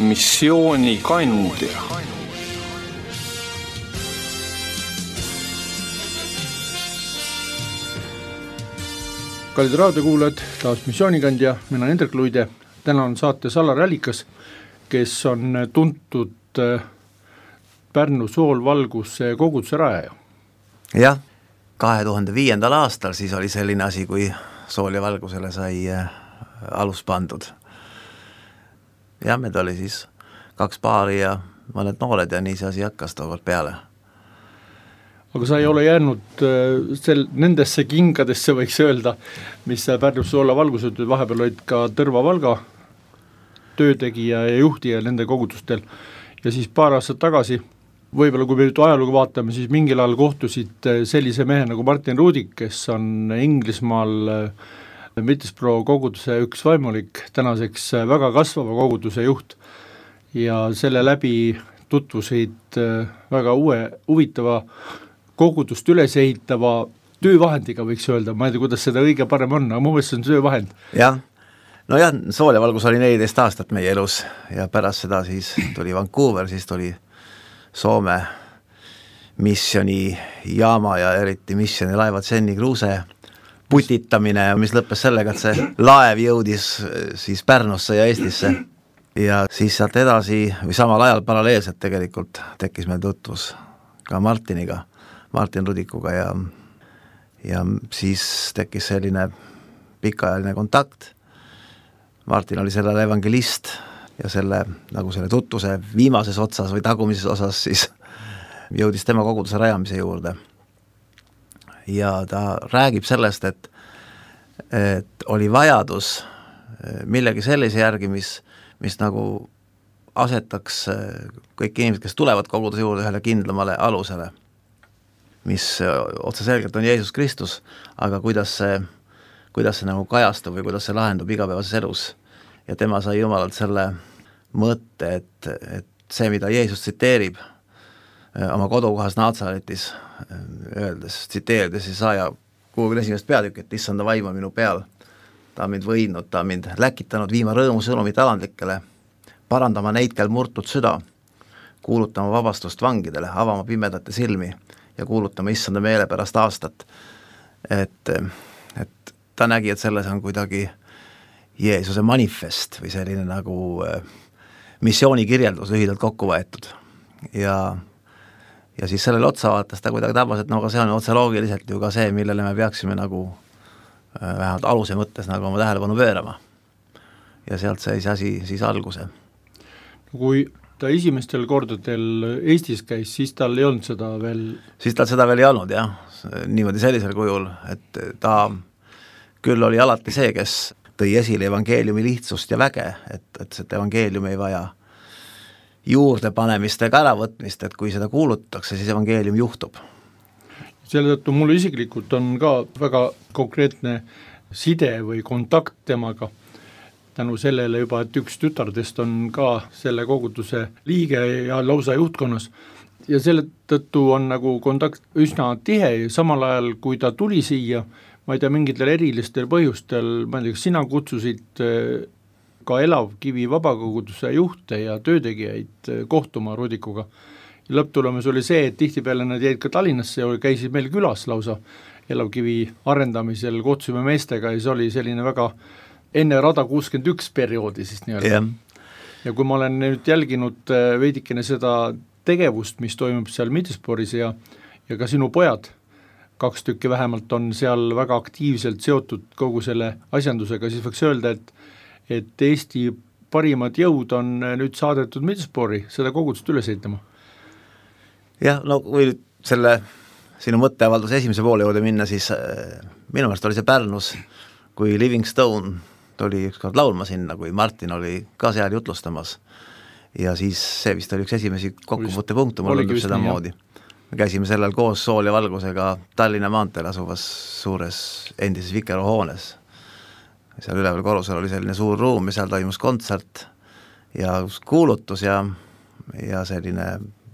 missioonikandja. Kallid raadiokuulajad, taas missioonikandja, mina Hendrik Luide. Täna on saates Alar Allikas, kes on tuntud Pärnu soolvalguse koguduse rajaja. Jah, 2005. aastal siis oli selline asi, kui sool ja valgusele sai alus pandud. Ja meid oli siis 2 paari ja mõned noored ja nii see asi hakkas tookord peale. Aga sa ei ole jäänud nendesse kingadesse, võiks öelda, mis Pärnus soola valgused vahepeal olid ka Tõrva Valga töötegija ja juhtija nende kogudustel. Ja siis paar aastat tagasi, võib-olla kui me nüüd ajalugu vaatame, siis mingil ajal kohtusid sellise mehe nagu Martin Ruudik, kes on Inglismaal Middlesbrough koguduse üks vaimulik, tänaseks väga kasvava koguduse juht ja selle läbi tutvusid väga huvitava kogudust üles ehitava töövahendiga, võiks öelda, ma ei tea, kuidas seda õige parem on, aga mu meelest see on töövahend. Jah, no jah, sool ja valgus oli 14 aastat meie elus ja pärast seda siis tuli Vancouver, siis tuli Soome missioni jaama ja eriti missioni laevad Senni Kruuse putitamine, mis lõppes sellega, et see laev jõudis siis Pärnusse ja Eestisse ja siis sealt edasi või samal ajal paralleelselt tegelikult tekkis meil tutvus ka Martin Rudikuga ja siis tekkis selline pikaajaline kontakt. Martin oli sellele evangelist ja selle tutvuse viimases otsas või tagumises osas siis jõudis tema koguduse rajamise juurde. Ja ta räägib sellest, et oli vajadus millegi sellise järgi, mis nagu asetaks kõik inimesed, kes tulevad koguduse juurde ühele kindlamale alusele, mis otseselgelt on Jeesus Kristus, aga kuidas see nagu kajastub või kuidas see lahendub igapäevases elus. Ja tema sai Jumalalt selle mõtte, et see, mida Jeesus tsiteerib oma kodukohas Naatsaretis, tsiteerides Jesaja 61. peatükk, et issanda vaim on minu peal, ta on mind võidnud, ta on mind läkitanud viima rõõmu sõnumit alandlikele, parandama neid, kel murtud süda, kuulutama vabastust vangidele, avama pimedate silmi ja kuulutama issanda meele pärast aastat. Et ta nägi, et selles on kuidagi Jeesuse manifest või selline nagu missioonikirjeldus lühidalt kokku võetud. Ja siis sellele otsa vaatas ta kuidagi tabas, et aga see on otse loogiliselt ju ka see, millele me peaksime nagu vähemalt aluse mõttes nagu oma tähelepanu pöörama. Ja sealt sai see asi siis alguse. Kui ta esimestel kordadel Eestis käis, siis tal ei olnud seda veel? Siis tal seda veel ei olnud, jah. Niimoodi sellisel kujul, et ta küll oli alati see, kes tõi esile evangeeliumi lihtsust ja väge, et see evangeelium ei vaja juurde panemist ega äravõtmist, et kui seda kuulutatakse, siis evangeelium juhtub. Selle tõttu mul isiklikult on ka väga konkreetne side või kontakt temaga. Tänu sellele juba, et üks tütardest on ka selle koguduse liige ja lausa juhtkonnas. Ja selle tõttu on nagu kontakt üsna tihe, samal ajal kui ta tuli siia, ma ei tea, mingitel erilistel põhjustel, ma ei tea, kas sina kutsusid ka Elavkivi vabakoguduse juhte ja töötegijaid kohtuma Rudikuga. Ja lõpptulemus oli see, et tihtipeale nad jäid ka Tallinnasse ja käisid meil külas lausa Elavkivi arendamisel, kohtusime meestega ja see oli selline väga enne Rada 61 perioodi siis nii-öelda. Yeah. Ja kui ma olen nüüd jälginud veidikene seda tegevust, mis toimub seal Middlesbroughis ja ka sinu pojad, 2 tükki vähemalt on seal väga aktiivselt seotud kogu selle asjandusega, siis võiks öelda, et Eesti parimad jõud on nüüd saadetud Middlesbrough'i seda kogudust üles ehitama. Jah, no kui selle sinu mõtteavalduse esimese poole juurde minna, siis minu meelest oli see Pärnus, kui Living Stone tuli ükskord laulma sinna, kui Martin oli ka seal jutlustamas ja siis see vist oli üks esimesi kokkuvõttepunkte, mul oli seda moodi. Me käisime sellel koos sool ja valgusega Tallinna maanteel asuvas suures endises Vikeroo hoones. Seal üleval korrusel oli selline suur ruum ja seal toimus kontsert ja kuulutus ja selline,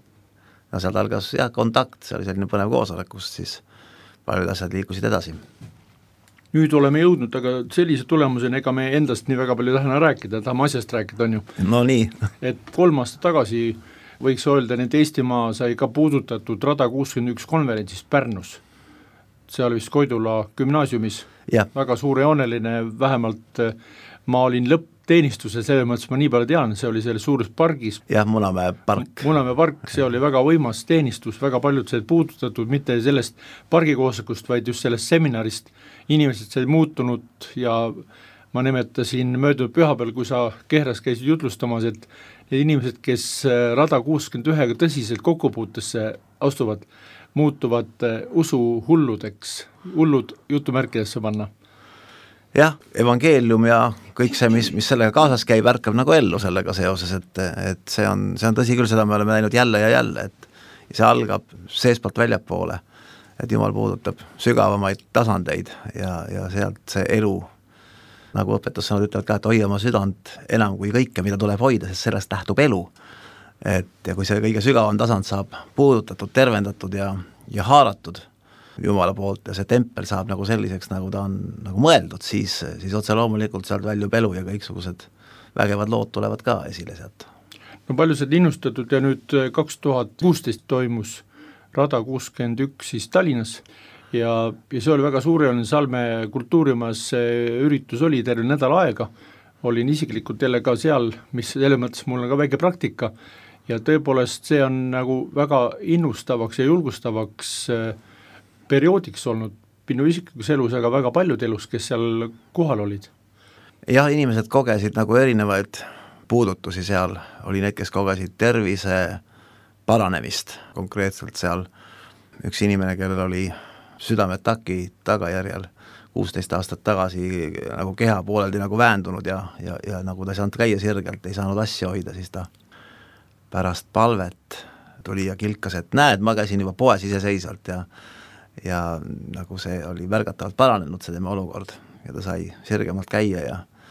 no sealt algas kontakt, see oli selline põnev koosolek, kus siis paljud asjad liikusid edasi. nüüd oleme jõudnud aga sellise tulemuseni, ega me endast nii väga palju tahame rääkida, tahame asjast rääkida, on ju. No nii. Et 3 aastat tagasi võiks öelda, et Eestimaa sai ka puudutatud Rada 61 konverentsist Pärnus. Seal vist Koidula gümnaasiumis, väga suurejooneline, vähemalt ma olin lõppteenistuse, selles mõttes ma nii palju tean, see oli selles suures pargis. Jah, Munamäe park. Munamäe park, see oli väga võimas teenistus, väga paljud said puudutatud, mitte sellest pargikoosolekust, vaid just sellest seminarist. Inimesed said muutunud ja ma nimetasin möödunud pühapäeval, kui sa Kehras käisid jutlustamas, et need inimesed, kes Rada 61 tõsiselt kokkupuutesse astuvad, muutuvad usuhulludeks, hullud jutumärkidesse panna. Jah, evangeelium ja kõik see, mis sellega kaasas käib, ärkab nagu ellu sellega seoses, et see on tõsi küll, seda me oleme näinud jälle ja jälle, et see algab seespalt väljapoole, et Jumal puudutab sügavamaid tasandeid ja sealt see elu, nagu õpetussõnad ütlevad ka, et hoia oma südant enam kui kõike, mida tuleb hoida, sest sellest lähtub elu. Ja kui see kõige sügavam tasand saab puudutatud, tervendatud ja haaratud Jumala poolt ja see tempel saab nagu selliseks, nagu ta on nagu mõeldud, siis otse loomulikult sealt väljub elu ja kõiksugused vägevad lood tulevad ka esile sealt. No palju see innustatud ja nüüd 2016 toimus Rada 61 siis Tallinnas ja see oli väga suureline Salme kultuurimajas üritus oli terve nädal aega, olin isiklikult jälle ka seal, mis selle mõttes mul on ka väike praktika ja tõepoolest see on nagu väga innustavaks ja julgustavaks perioodiks olnud minu isiklikus elus, aga väga paljud elus, kes seal kohal olid. Jah, inimesed kogesid nagu erinevaid puudutusi seal, oli need, kes kogesid tervise paranemist, konkreetselt seal üks inimene, kellel oli südametaki tagajärjel 16 aastat tagasi nagu keha pooleldi nagu väändunud ja nagu ta ei saanud käia sirgelt, ei saanud asja hoida, siis ta pärast palvet tuli ja kilkas, et näed, ma käisin juba poes iseseisvalt ja nagu see oli märgatavalt paranenud see tema olukord ja ta sai sirgemalt käia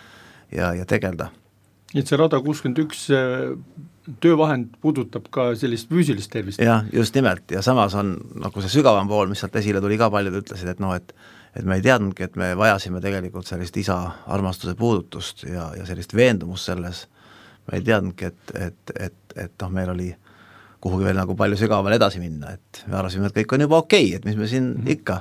ja tegelda. Et see Rada 61 töövahend puudutab ka sellist füüsilist tervist? Jah, just nimelt ja samas on nagu see sügavam pool, mis sealt esile tuli ka paljud ütlesid, et me ei teadnudki, et me vajasime tegelikult sellist isa armastuse puudutust ja sellist veendumust selles, me ei teadnudki, et meil oli kuhugi veel nagu palju sügaval edasi minna, et me arvasime, et kõik on juba okei, et mis me siin ikka.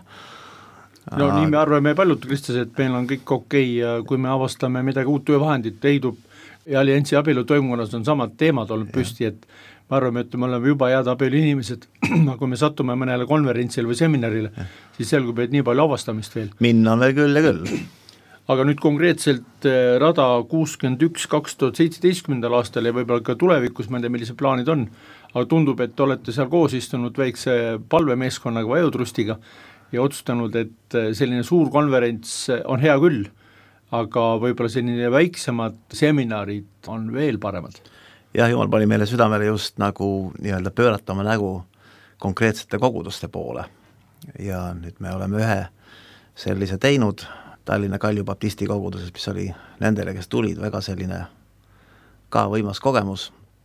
No nii me arvame paljud kristlased, et meil on kõik okei ja kui me avastame midagi uut töövahendit, leidub ja alliansi abielu toimunas on samad teemad olnud püsti, et me arvame, et me oleme juba head abielu inimesed, aga kui me sattume mõnele konverentsile või seminarile, siis selgub, et nii palju avastamist veel. Minna on veel küll ja küll. Aga nüüd konkreetselt Rada 61 2017. aastal ja võib-olla ka tulevikus, ma ei tea, millised plaanid on, aga tundub, et olete seal koos istunud väikse palvemeeskonnaga Vajutrustiga ja otsustanud, et selline suur konverents on hea küll, aga võib-olla selline väiksemad seminarid on veel paremad. Jah, Jumal pani meile südamele just nagu nii-öelda pöörata oma nägu konkreetsete koguduste poole ja nüüd me oleme ühe sellise teinud Tallinna Kalju Baptisti koguduses, mis oli nendele, kes tulid, väga selline ka võimas kogemus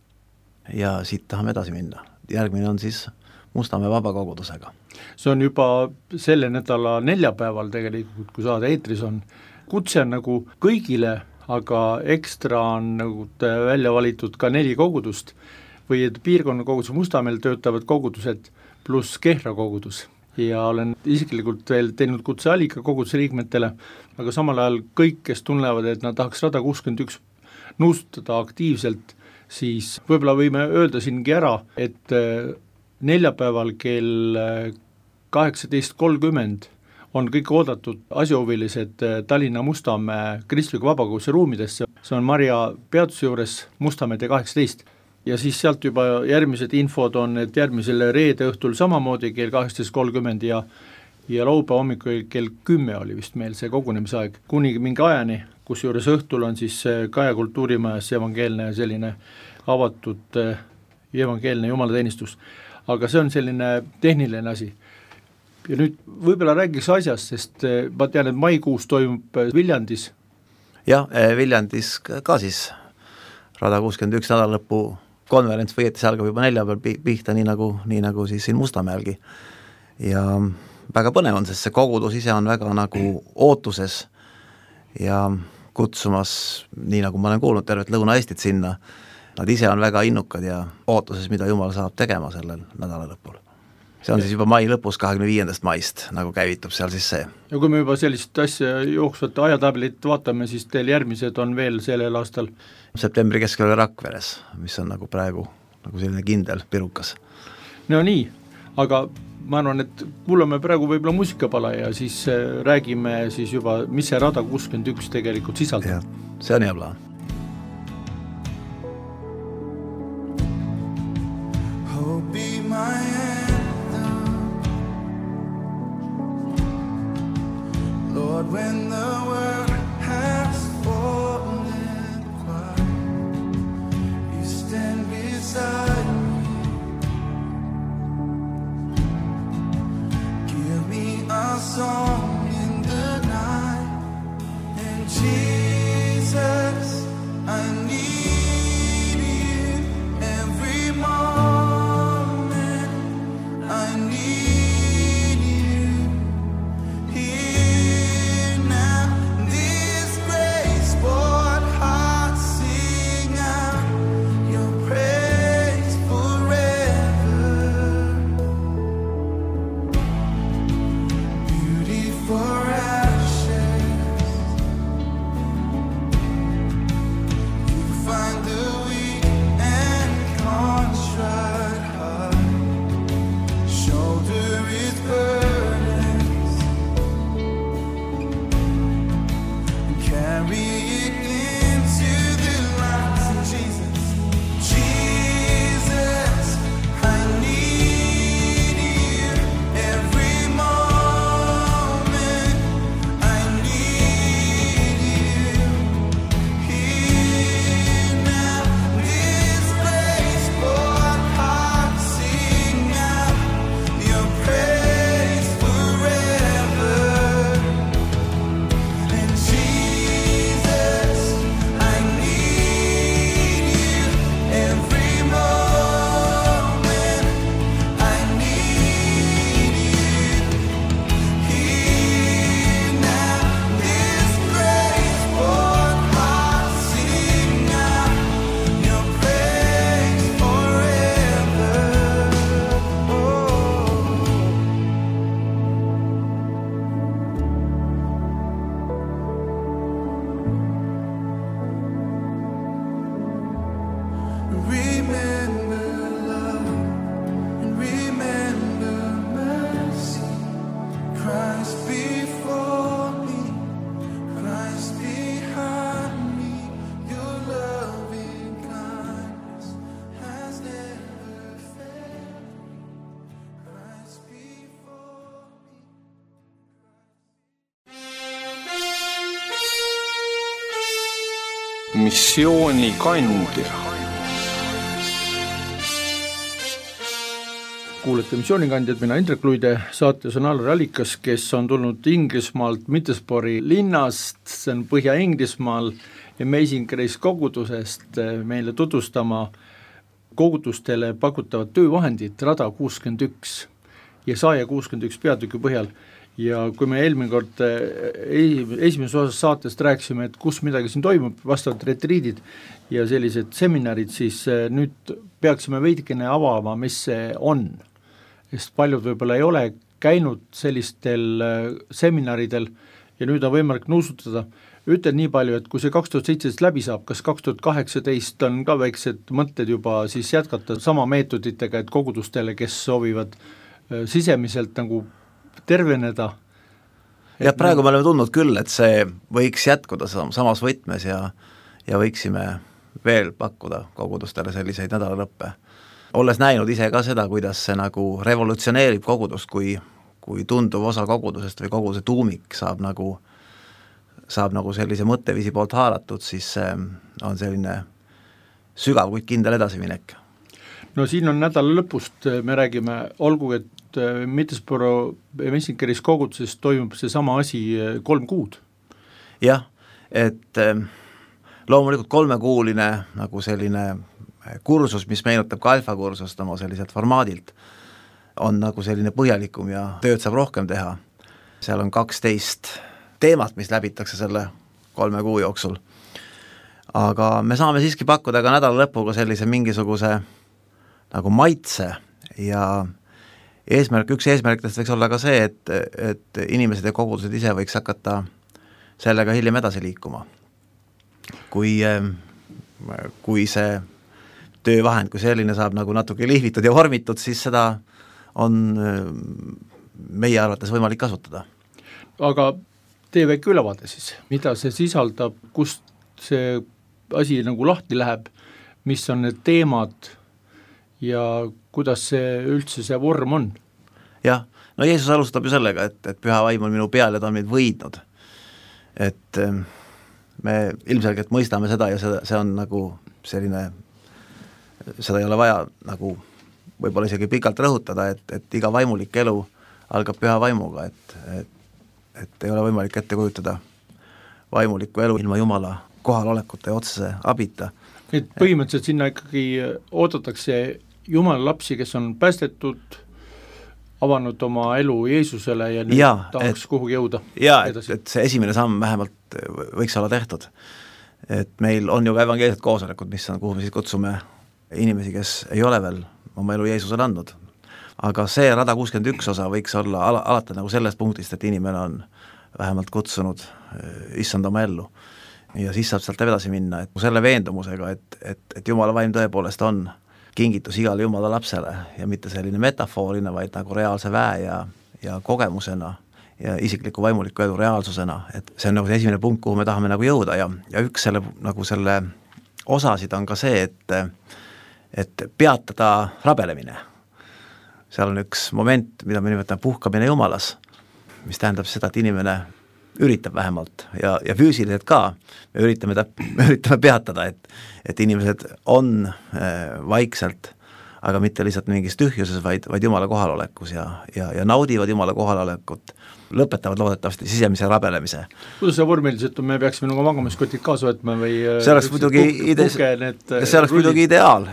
ja siit tahame edasi minna. Järgmine on siis Mustamäe vabakogudusega. See on juba selle nädala neljapäeval tegelikult, kui saade eetris on. Kutse on nagu kõigile, aga ekstra on nagu välja valitud ka 4 kogudust või piirkonna kogudus Mustamäel töötavad kogudused pluss Kehra kogudus. Ja olen isiklikult veel teinud kutse Allika koguduse liikmetele, aga samal ajal kõik, kes tunnevad, et nad tahaks Rada 61 nõustada aktiivselt, siis võib-olla võime öelda siingi ära, et neljapäeval kell 18.30 on kõik oodatud asjahuvilised Tallinna Mustamäe kristliku vabakoguduse ruumidesse, see on Maria peatuse juures Mustamäe 18. Ja siis sealt juba järgmised infod on, et järgmisel reede õhtul samamoodi kell 18.30 ja laupäeva hommikul kell 10 oli vist meil see kogunemisaeg, kuni mingi ajani, kus juures õhtul on siis Kaja kultuurimajas evangeelne selline avatud evangeelne jumalateenistus. Aga see on selline tehniline asi. Ja nüüd võib-olla räägiks asjast, sest ma tean, et maikuus toimub Viljandis. Jah, Viljandis ka siis Rada 61 nädalalõpu konverents või see algab juba neljapäeval pihta, nii nagu siis siin Mustamäelgi. Ja väga põnev on, sest see kogudus ise on väga nagu ootuses ja kutsumas, nii nagu ma olen kuulnud tervet Lõuna-Eestit sinna, nad ise on väga innukad ja ootuses, mida Jumal saab tegema sellel nädala lõpul. See on siis juba mai lõpus, 25. maist, nagu käivitub seal siis see. Ja kui me juba sellist asja jooksvat ajatabelit vaatame, siis teil järgmised on veel sellel aastal? Septembri keskel Rakveres, mis on nagu praegu nagu selline kindel pirukas. No nii, aga ma arvan, et kuulame praegu võib-olla muusikapala ja siis räägime siis juba, mis see Rada 61 tegelikult sisaldab. Ja, see on hea plaan. Hope be my anthem, Lord, when the world has fallen quiet, you stand beside me. A song in the night, and Jesus, I need you every moment. I need you here now. This grace, Lord, heart sing out your praise forever. For ashes, you find the weak and contrite heart, shoulder its burdens, and carry it into the light. Jesus, Jesus, I need you every moment. Missioonikandja. Kuulete Missioonikandjad, mina Indrek Luide, saates on Allar Allikas, kes on tulnud Inglismaalt Middlesbrough linnast, see on Põhja-Inglismaal Amazing Grace kogudusest meile tutvustama kogudustele pakutavat töövahendit Rada 61 ja Saaja 61 peatüki põhjal. Ja kui me eelmine kord esimeses osas saatest rääkisime, et kus midagi siin toimub, vastavad retriidid ja sellised seminarid, siis nüüd peaksime veidikene avama, mis see on. Sest paljud võib-olla ei ole käinud sellistel seminaridel ja nüüd on võimalik nuusutada. Ütlen nii palju, et kui see 2017 läbi saab, kas 2018 on ka väiksed mõtted juba siis jätkata sama meetoditega, et kogudustele, kes soovivad sisemiselt nagu terveneda. Ja praegu me oleme tundnud küll, et see võiks jätkuda samas võtmes ja võiksime veel pakkuda kogudustele selliseid nädalalõppe. Olles näinud ise ka seda, kuidas see nagu revolutsioneerib kogudust, kui tunduv osa kogudusest või koguduse tuumik saab nagu sellise mõtteviisi poolt haaratud, siis on selline sügav, kuid kindel edasiminek. No siin on nädala lõpust, me räägime, olgu, et Middlesbrough Amazing Grace kogudusest toimub see sama asi 3 kuud. Jah, et loomulikult 3-kuuline nagu selline kursus, mis meenutab ka alfa kursust oma selliselt formaadilt, on nagu selline põhjalikum ja tööd saab rohkem teha. Seal on 12 teemat, mis läbitakse selle 3 kuu jooksul. Aga me saame siiski pakkuda ka nädala lõpuga sellise mingisuguse nagu maitse ja üks eesmärkidest võiks olla ka see, et inimesed ja kogudused ise võiks hakata sellega hiljem edasi liikuma. Kui see töövahend, kui selline saab nagu natuke lihvitud ja vormitud, siis seda on meie arvates võimalik kasutada. Aga tee väike ülevaade siis, mida see sisaldab, kust see asi nagu lahti läheb, mis on need teemad ja kuidas see üldse see vorm on? Jah, no Jeesus alustab ju sellega, et püha vaim on minu peal ja ta on meid võidnud. Et me ilmselgelt mõistame seda ja see on nagu selline, seda ei ole vaja nagu võib-olla isegi pikalt rõhutada, et iga vaimulik elu algab püha vaimuga, et ei ole võimalik ette kujutada vaimulikku elu ilma Jumala kohalolekuta ja otsese abita. Et põhimõtteliselt sinna ikkagi oodatakse Jumala lapsi, kes on päästetud, avanud oma elu Jeesusele ja nüüd tahaks kuhugi jõuda. Jaa, et see esimene samm vähemalt võiks olla tehtud. Et meil on ju ka evangeelsed koosolekud, kuhu me siis kutsume inimesi, kes ei ole veel oma elu Jeesusele andnud. Aga see 161 osa võiks olla alati nagu sellest punktist, et inimene on vähemalt kutsunud issand oma ellu. Ja siis saab sealt edasi minna, et selle veendumusega, et Jumala vaim tõepoolest on kingitus igale Jumala lapsele ja mitte selline metafoorina, vaid nagu reaalse väe ja kogemusena ja isikliku vaimuliku elu reaalsusena, et see on nagu see esimene punkt, kuhu me tahame nagu jõuda ja üks selle osasid on ka see, et peatada rabelemine. Seal on üks moment, mida me nimetame puhkamine Jumalas, mis tähendab seda, et inimene üritab vähemalt ja füüsiliselt ka, me üritame peatada, et inimesed on vaikselt, aga mitte lihtsalt mingis tühjuses, vaid Jumala kohalolekus ja naudivad Jumala kohalolekut, lõpetavad loodetavasti sisemise rabelemise. Kuidas see vormiliselt on, me peaksime nagu magamiskotid kaasa võtma või see oleks muidugi ideaal,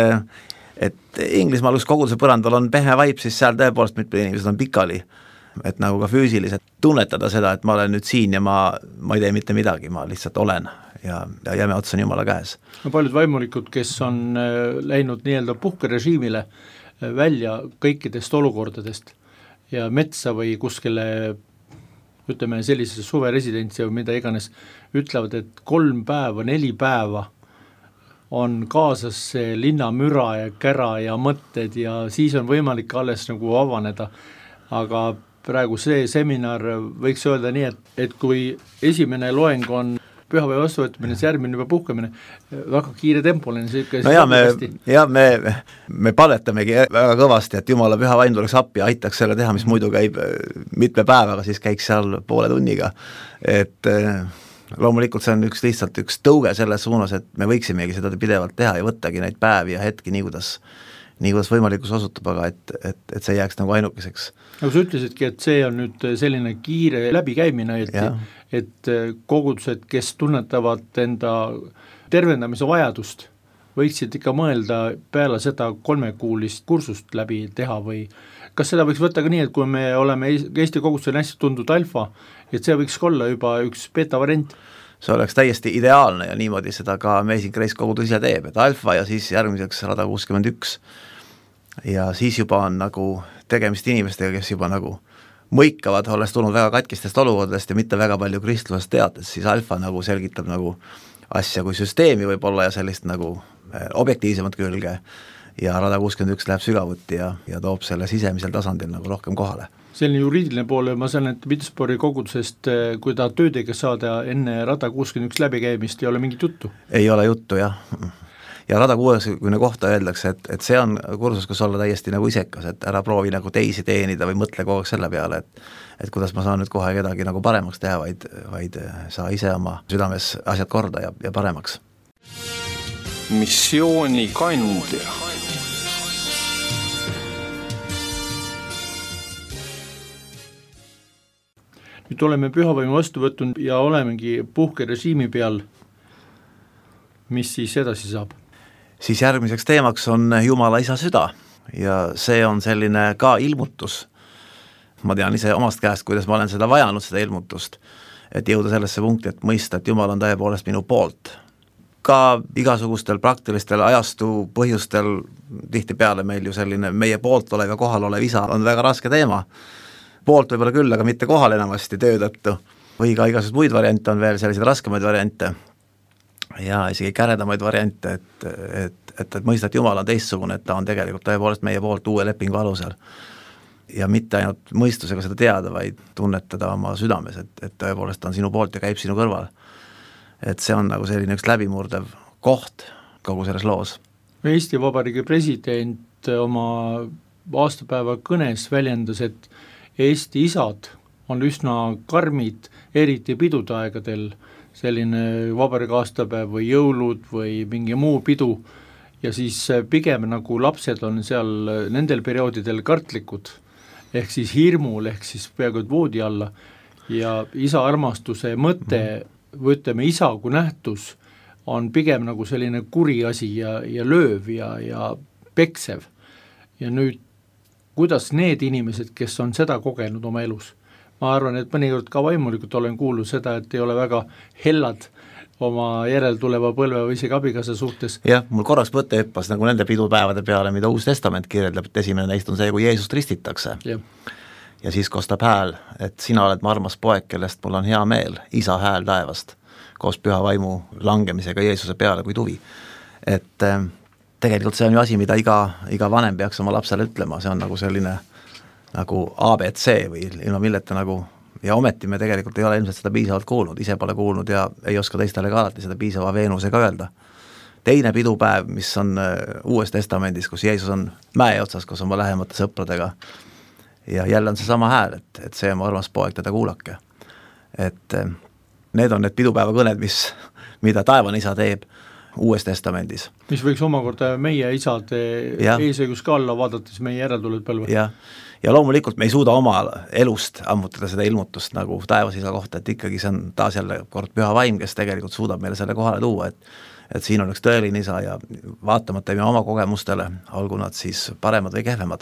et Inglismaal, kus koguduse põrandal on pehme vaip, siis seal tõepoolest mitmed inimesed on pikali, et nagu ka füüsiliselt tunnetada seda, et ma olen nüüd siin ja ma ei tee mitte midagi, ma lihtsalt olen ja jäme ots on Jumala käes. No paljud vaimulikud, kes on läinud nii-öelda puhkerežiimile välja kõikidest olukordadest ja metsa või kuskile, ütleme sellisesse suveresidentsi või mida iganes, ütlevad, et 3 päeva, 4 päeva on kaasas see linnamüra ja kära ja mõtted ja siis on võimalik alles nagu avaneda, aga praegu see seminar võiks öelda nii, et kui esimene loeng on püha või vastuvõtmine, siis järgmine juba puhkamine, väga kiire tempoline. No me palvetamegi väga kõvasti, et Jumala püha vaim tuleks appi ja aitaks selle teha, mis muidu käib mitme päevaga, siis käiks seal poole tunniga, et loomulikult see on lihtsalt üks tõuge selles suunas, et me võiksimegi seda pidevalt teha ja võttagi neid päevi ja hetki nii kuidas võimalikus osutub, aga et see jääks nagu ainukeseks. Aga sa ütlesidki, et see on nüüd selline kiire läbikäimine, et kogudused, kes tunnetavad enda tervendamise vajadust, võiksid ikka mõelda peale seda 3-kuulist kursust läbi teha või kas seda võiks võtta ka nii, et kui me oleme Eesti kogudusel hästi tundnud alfa, et see võiks olla juba üks beta variant? See oleks täiesti ideaalne ja niimoodi seda ka Amazing Grace kogudus ise teeb, et alfa ja siis järgmiseks 161 ja siis juba on nagu tegemist inimestega, kes juba nagu mõikavad, olles tulnud väga katkistest olukordadest ja mitte väga palju kristlusest teates, siis alfa nagu selgitab nagu asja kui süsteemi võib-olla ja sellist nagu objektiivsemat külge ja 161 läheb sügavuti ja toob selle sisemisel tasandil nagu rohkem kohale. Selline juriidiline poole, ma saan, et Middlesbroughi kogudusest, kui ta töödega saada enne 161 läbikäimist, ei ole mingit juttu? Ei ole juttu, jah. Ja 160 kohta öeldakse, et see on kursus, kus olla täiesti nagu isekas, et ära proovi nagu teisi teenida või mõtle kogu aeg selle peale, et kuidas ma saan nüüd kohe kedagi nagu paremaks teha, vaid saa ise oma südames asjad korda ja paremaks. Missiooni kandja. Nüüd oleme pühavaimu vastu võtnud ja olemegi puhkerežiimi peal. Mis siis edasi saab? Siis järgmiseks teemaks on Jumala isa süda ja see on selline ka ilmutus. Ma tean ise omast käest, kuidas ma olen seda vajanud, seda ilmutust, et jõuda sellesse punkti, et mõista, et Jumal on tõepoolest minu poolt. Ka igasugustel praktilistel ajastu põhjustel tihtipeale meil ju selline meie poolt olev ja kohal olev isa on väga raske teema. Poolt võib-olla küll, aga mitte kohal enamasti töö tõttu. Või ka igasugused muid variante on veel selliseid raskemaid variante ja isegi käredamaid variante, et mõista, et Jumal on teistsugune, et ta on tegelikult tõepoolest meie poolt uue lepingu alusel. Ja mitte ainult mõistusega seda teada, vaid tunnetada oma südames, et tõepoolest on sinu poolt ja käib sinu kõrval. Et see on nagu selline üks läbimurdev koht kogu selles loos. Eesti Vabariigi president oma aastapäeva kõnes väljendas, et Eesti isad on üsna karmid, eriti pidude aegadel, selline vabariigi aastapäev või jõulud või mingi muu pidu, ja siis pigem nagu lapsed on seal nendel perioodidel kartlikud, ehk siis hirmul, ehk siis peaaegu voodi alla, ja isa armastuse mõte, või ütleme, isa kui nähtus on pigem nagu selline kuri asi ja lööv ja peksev. Ja nüüd, kuidas need inimesed, kes on seda kogenud oma elus, ma arvan, et mõnikord ka vaimulikult olen kuulnud seda, et ei ole väga hellad oma järeltuleva põlve või isegi abikaasa suhtes. Jah, mul korraks mõte hüppas nagu nende pidupäevade peale, mida Uus Testament kirjeldab, et esimene neist on see, kui Jeesust ristitakse. Ja siis kostab hääl, et sina oled mu armas poeg, kellest mul on hea meel, isa hääl taevast, koos püha vaimu langemisega Jeesuse peale kui tuvi. Et tegelikult see on ju asi, mida iga vanem peaks oma lapsele ütlema, see on nagu selline nagu ABC või ilma milleta nagu. Ja ometi me tegelikult ei ole ilmselt seda piisavalt kuulnud, ise pole kuulnud ja ei oska teistele ka alati seda piisava veenusega öelda. Teine pidupäev, mis on Uues Testamendis, kus Jeesus on mäe otsas, kus oma lähemate sõpradega ja jälle on see sama hääl, et see on mu armas poeg, teda kuulake. Et need on need pidupäeva kõned, mida taevane isa teeb Uues Testamendis. Mis võiks omakorda meie isade eesõigus ka olla, vaadates meie järeltuled põlve. Ja loomulikult me ei suuda oma elust ammutada seda ilmutust nagu taevasisa kohta, et ikkagi see on taas jälle kord püha vaim, kes tegelikult suudab meile selle kohale tuua, et siin on üks tõeline isa ja vaatamata me oma kogemustele, olgu nad siis paremad või kehvemad.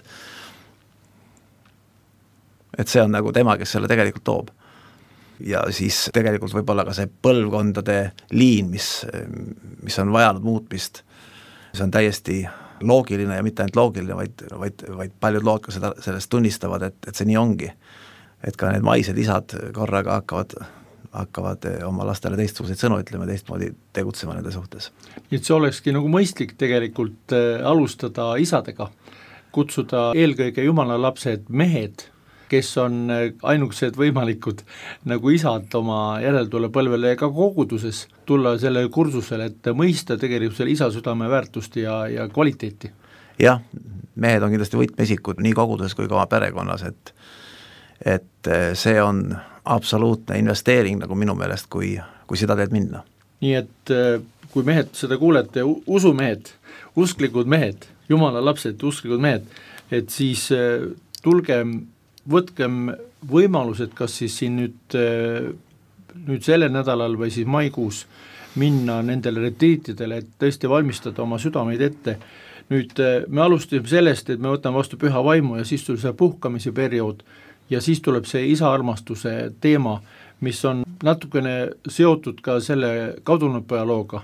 Et see on nagu tema, kes selle tegelikult toob. Ja siis tegelikult võib-olla ka see põlvkondade liin, mis on vajanud muutmist, see on täiesti loogiline ja mitte ainult loogiline, vaid paljud lood ka sellest tunnistavad, et see nii ongi. Et ka need maised isad korraga hakkavad oma lastele teistsuguseid sõnu ütlema, teistmoodi tegutsema nende suhtes. Nii et see olekski nagu mõistlik tegelikult alustada isadega, kutsuda eelkõige jumala lapsed mehed, kes on ainukesed võimalikud nagu isad oma järeltule põlvele ja ka koguduses tulla selle kursusele, et mõista tegelikult selle isa südame väärtust ja kvaliteeti. Jah, mehed on kindlasti võtmeisikud nii koguduses kui ka oma perekonnas, et see on absoluutne investeering nagu minu meelest, kui seda teed minna. Nii et kui mehed seda kuulete, usumehed, usklikud mehed, jumala lapsed, usklikud mehed, et siis tulgem võtkem võimalused, kas siis siin nüüd sellel nädalal või siis maikuus minna nendele retriitidele, et tõesti valmistada oma südameid ette. Nüüd me alustasime sellest, et me võtame vastu püha vaimu ja siis tuleb see puhkamise periood ja siis tuleb see isa armastuse teema, mis on natukene seotud ka selle kadunud poja looga.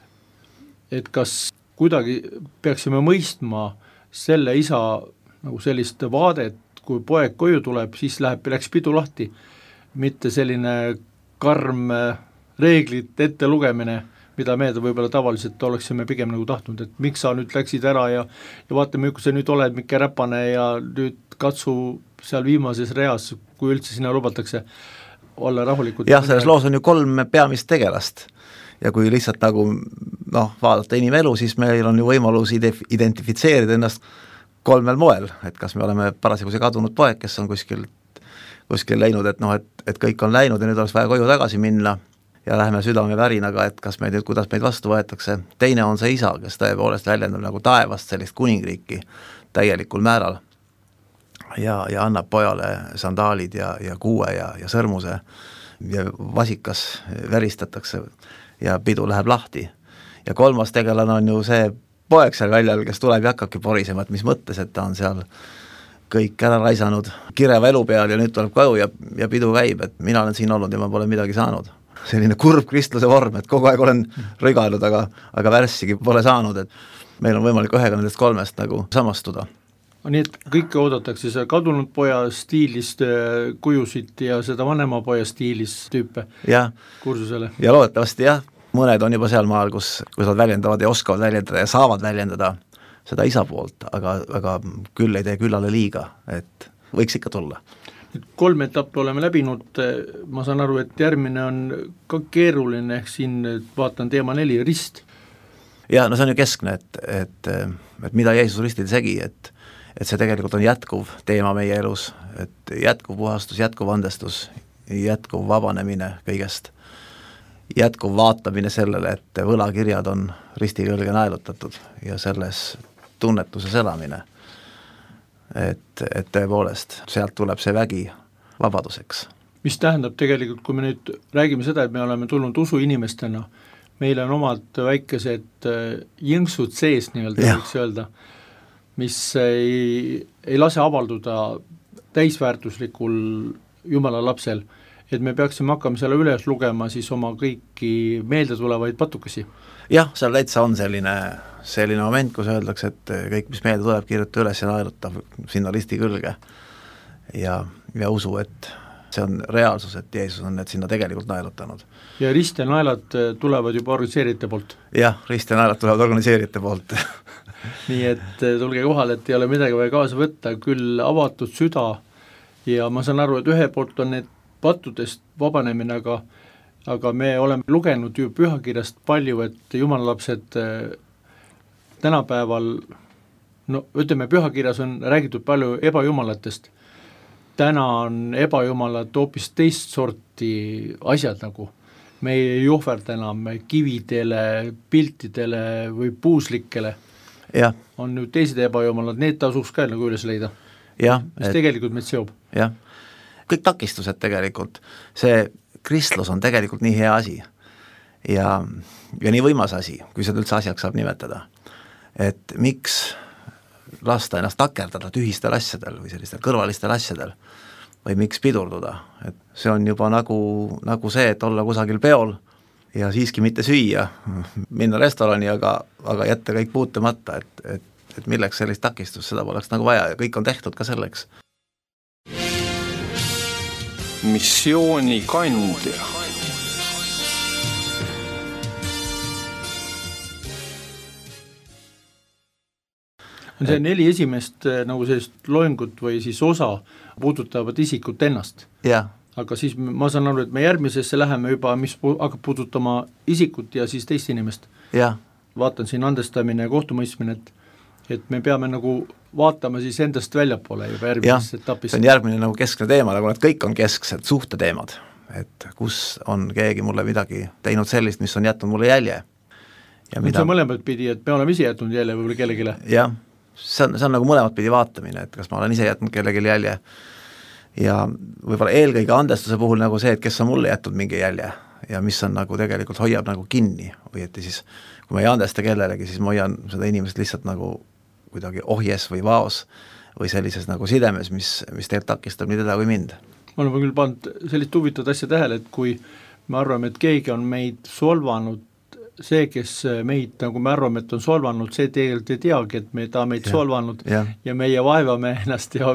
Et kas kuidagi peaksime mõistma selle isa nagu sellist vaadet, kui poeg koju tuleb, siis läks pidu lahti, mitte selline karm reeglid ette lugemine, mida me võib-olla tavaliselt oleksime pigem nagu tahtnud, et miks sa nüüd läksid ära ja vaatame, kui sa nüüd oled mingi räpane ja nüüd katsu seal viimases reas, kui üldse sinna lubatakse olla rahulikud. Jah, selles loos on ju 3 peamist tegelast ja kui lihtsalt nagu vaadata inimelu, siis meil on ju võimalus identifitseerida ennast 3 moel, et kas me oleme parasjagu see kadunud poeg, kes on kuskil läinud, et kõik on läinud ja nüüd oleks vaja koju tagasi minna ja läheme südame värinaga, et kas meid nüüd, kuidas meid vastu võetakse. Teine on see isa, kes tõepoolest väljendab nagu taevast sellist kuningriiki täielikul määral ja annab pojale sandaalid ja kuue ja sõrmuse ja vasikas veristatakse ja pidu läheb lahti. Ja 3. tegelane on ju see poeg seal väljal, kes tuleb ja hakkabki porisema, et mis mõttes, et ta on seal kõik ära raisanud kireva elu peal ja nüüd tuleb koju ja pidu käib, et mina olen siin olnud ja ma pole midagi saanud. Selline kurb kristluse vorm, et kogu aeg olen rõganud, aga värssigi pole saanud, et meil on võimalik ühega nendest kolmest nagu samastuda. Nii et kõike oodatakse see kadunud poja stiilist kujusid ja seda vanema poja stiilis tüüpe kursusele. Ja loodetavasti jah, mõned on juba seal maal, kus nad väljendavad ja oskavad väljendada ja saavad väljendada seda isa poolt, aga küll ei tee küllale liiga, et võiks ikka tulla. 3 etappi oleme läbinud, ma saan aru, et järgmine on ka keeruline, ehk siin vaatan teema 4, rist. Ja no see on ju keskne, et mida Jeesus ristil segi, et see tegelikult on jätkuv teema meie elus, et jätkuv puhastus, jätkuv andestus, jätkuv vabanemine kõigest, jätkuv vaatamine sellele, et võlakirjad on risti kõlge naelutatud ja selles tunnetuses elamine, et tõepoolest sealt tuleb see vägi vabaduseks. Mis tähendab tegelikult, kui me nüüd räägime seda, et me oleme tulnud usuinimestena, meil on omad väikesed jõnksud sees nii-öelda, võiks öelda, mis ei lase avalduda täisväärtuslikul Jumala lapsel, et me peaksime hakkama selle üles lugema siis oma kõiki meelde tulevaid patukesi. Jah, seal täitsa on selline moment, kus öeldakse, et kõik, mis meelde tuleb, kirjuta üles ja naeluta sinna risti külge ja usu, et see on reaalsus, et Jeesus on need sinna tegelikult naelutanud. Ja rist ja naelad tulevad juba organiseerijate poolt? Jah, rist ja naelad tulevad organiseerijate poolt. Nii et tulge kohale, et ei ole midagi vaja kaasa võtta, küll avatud süda ja ma saan aru, et ühe poolt on need pattudest vabanemine, aga me oleme lugenud ju pühakirjast palju, et jumalalapsed tänapäeval, no ütleme, pühakirjas on räägitud palju ebajumalatest. Täna on ebajumalad hoopis teist sorti asjad nagu. Me ei ohverda enam kividele, piltidele või puuslikele. Ja. On nüüd teised ebajumalad, need tasuks ka nagu üles leida. Ja, mis tegelikult meid seob. Jah, kõik takistused tegelikult, see kristlus on tegelikult nii hea asi ja nii võimas asi, kui seda üldse asjaks saab nimetada, et miks lasta ennast takerdada tühistel asjadel või sellistel kõrvalistel asjadel või miks pidurduda, et see on juba nagu see, et olla kusagil peol ja siiski mitte süüa, minna restorani, aga jätta kõik puutumata, et milleks sellist takistust, seda poleks nagu vaja ja kõik on tehtud ka selleks. Missiooni kandja. On see 4 esimest nagu sellist loengut või siis osa puudutavad isikut ennast. Jah. Aga siis ma saan aru, et me järgmisesse läheme juba, mis hakkab puudutama isikut ja siis teist inimest. Ja. Vaatan siin andestamine ja kohtumõistmine, et me peame nagu vaatama siis endast väljapoole juba järgmises etapis. See on järgmine nagu keskne teema, nagu nad kõik on kesksed suhteteemad, et kus on keegi mulle midagi teinud sellist, mis on jätnud mulle jälje. Ja see on mõlemad pidi, et me oleme ise jätnud jälje või kellegile. Jah, see on nagu mõlemad pidi vaatamine, et kas ma olen ise jätnud kellegile jälje ja võib-olla eelkõige andestuse puhul nagu see, et kes on mulle jätnud mingi jälje ja mis on nagu tegelikult hoiab nagu kinni või et siis kui ma ei andesta kellelegi, siis ma hoian seda inimest lihtsalt nagu kuidagi ohjes või vaos või sellises nagu sidemes, mis tegelikult takistab nii teda kui mind. Ma olen küll pannud sellist huvitavat asja tähele, et kui me arvame, et keegi on meid solvanud, see, kes meid, nagu me arvame, et on solvanud, see tegelikult ei teagi, et ta meid solvanud ja meie vaevame ennast ja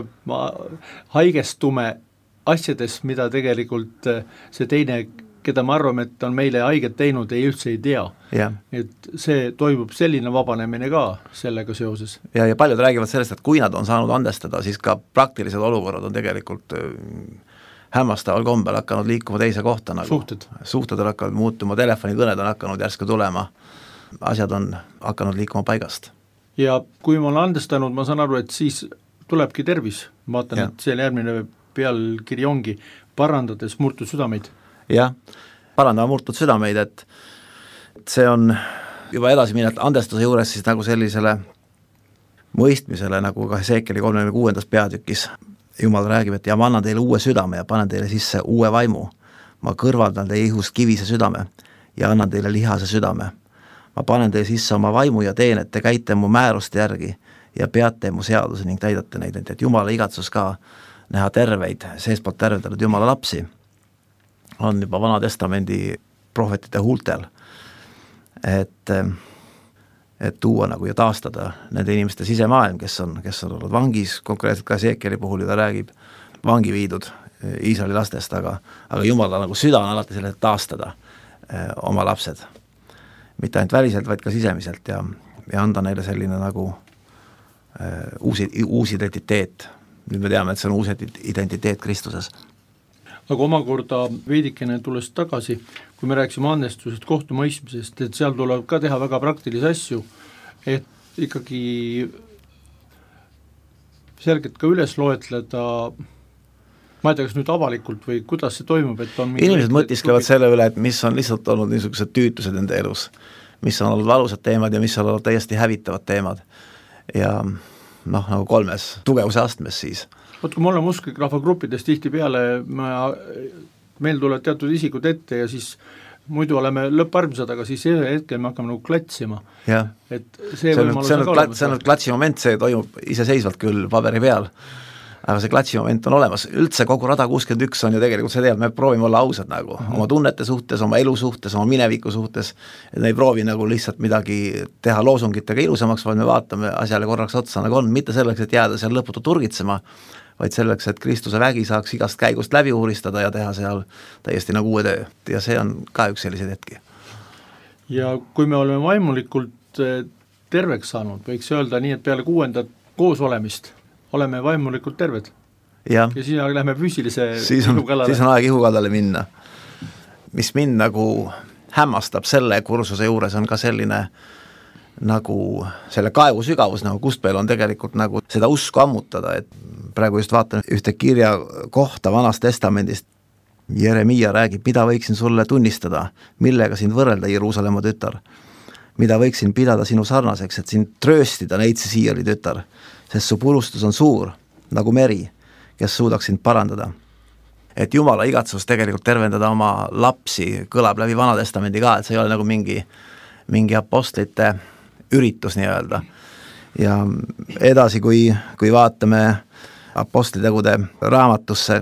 haigestume asjades, mida tegelikult see teine, keda me arvame, et on meile haiget teinud, ei üldse ei tea. Et see toimub selline vabanemine ka sellega seoses. Ja paljud räägivad sellest, et kui nad on saanud andestada, siis ka praktilised olukorrad on tegelikult hämmastaval kombel hakanud liikuma teise kohta nagu. Suhted on hakanud muutuma, telefonikõned on hakanud järsku tulema, asjad on hakanud liikuma paigast. Ja kui ma olen andestanud, ma saan aru, et siis tulebki tervis. Ma vaatan, et see järgmine pealkiri ongi parandades murtud südameid. Jah, parandama murtud südameid, et see on juba edasi minna andestuse juures siis nagu sellisele mõistmisele, nagu ka Heseekeli 36. peatükis Jumal räägib, et ja ma annan teile uue südame ja panen teile sisse uue vaimu. Ma kõrvaldan teie ihust kivise südame ja annan teile lihase südame. ma panen teie sisse oma vaimu ja teen, et te käite mu määruste järgi ja peate mu seaduse ning täidate neid, et Jumala igatsus ka näha terveid, seespoolt tervendatud Jumala lapsi on juba Vana Testamendi prohvetite huultel, et tuua nagu ja taastada nende inimeste sisemaailm, kes on olnud vangis, konkreetselt ka Ezekieli puhul ju ta räägib vangi viidud Iisraeli lastest, aga Jumala nagu süda on alati selle taastada oma lapsed, mitte ainult väliselt, vaid ka sisemiselt ja anda neile selline nagu uus identiteet. Nüüd me teame, et see on uus identiteet Kristuses. Aga omakorda veidikene tulles tagasi, kui me rääksime andestusest, kohtumõistmisest, et seal tuleb ka teha väga praktilisi asju, et ikkagi selgelt ka üles loetleda, ma ei tea, kas nüüd avalikult või kuidas see toimub, et on inimesed mõtisklevad selle üle, et mis on lihtsalt olnud niisugused tüütused nende elus, mis on olnud valusad teemad ja mis on olnud täiesti hävitavad teemad ja nagu 3 tugevuse astmes siis. Kui me oleme usklik rahvagruppides tihtipeale, meil tulevad teatud isikud ette ja siis muidu oleme lõpparmsad, aga siis hetkel me hakkame nagu klatsima. Et see on klatsi moment, see toimub iseseisvalt küll paberi peal, aga see klatsi moment on olemas. Üldse kogu Rada 61 on ju tegelikult see tead, me proovime olla ausad nagu oma tunnete suhtes, oma elu suhtes, oma mineviku suhtes, et me ei proovi nagu lihtsalt midagi teha loosungitega ilusamaks, vaid me vaatame asjale korraks otsa nagu on, mitte selleks, et jääda seal lõputu turgitsema, vaid selleks, et Kristuse vägi saaks igast käigust läbi uuristada ja teha seal täiesti nagu uue töö. Ja see on ka üks selliseid hetki. Ja kui me oleme vaimulikult terveks saanud, võiks öelda nii, et peale 6. koos olemist oleme vaimulikult terved. Ja siis lähme füüsilise ihu kallale. Siis on aeg ihu kallale minna. Mis mind nagu hämmastab selle kursuse juures on ka selline nagu selle kaevu sügavus, nagu kust meil on tegelikult nagu seda usku ammutada, et praegu just vaatan ühte kirja kohta Vanast Testamendist. Jeremia räägib, mida võiksin sulle tunnistada, millega sind võrrelda, Jeruusalemma tütar. Mida võiksin pidada sinu sarnaseks, et sind trööstida, neitsi Siiali tütar, sest su purustus on suur, nagu meri, kes suudaks sind parandada. Et Jumala igatsus tegelikult tervendada oma lapsi kõlab läbi Vana Testamendi ka, et see ei ole nagu mingi apostlite üritus nii öelda. Ja edasi, kui vaatame apostlitegude raamatusse,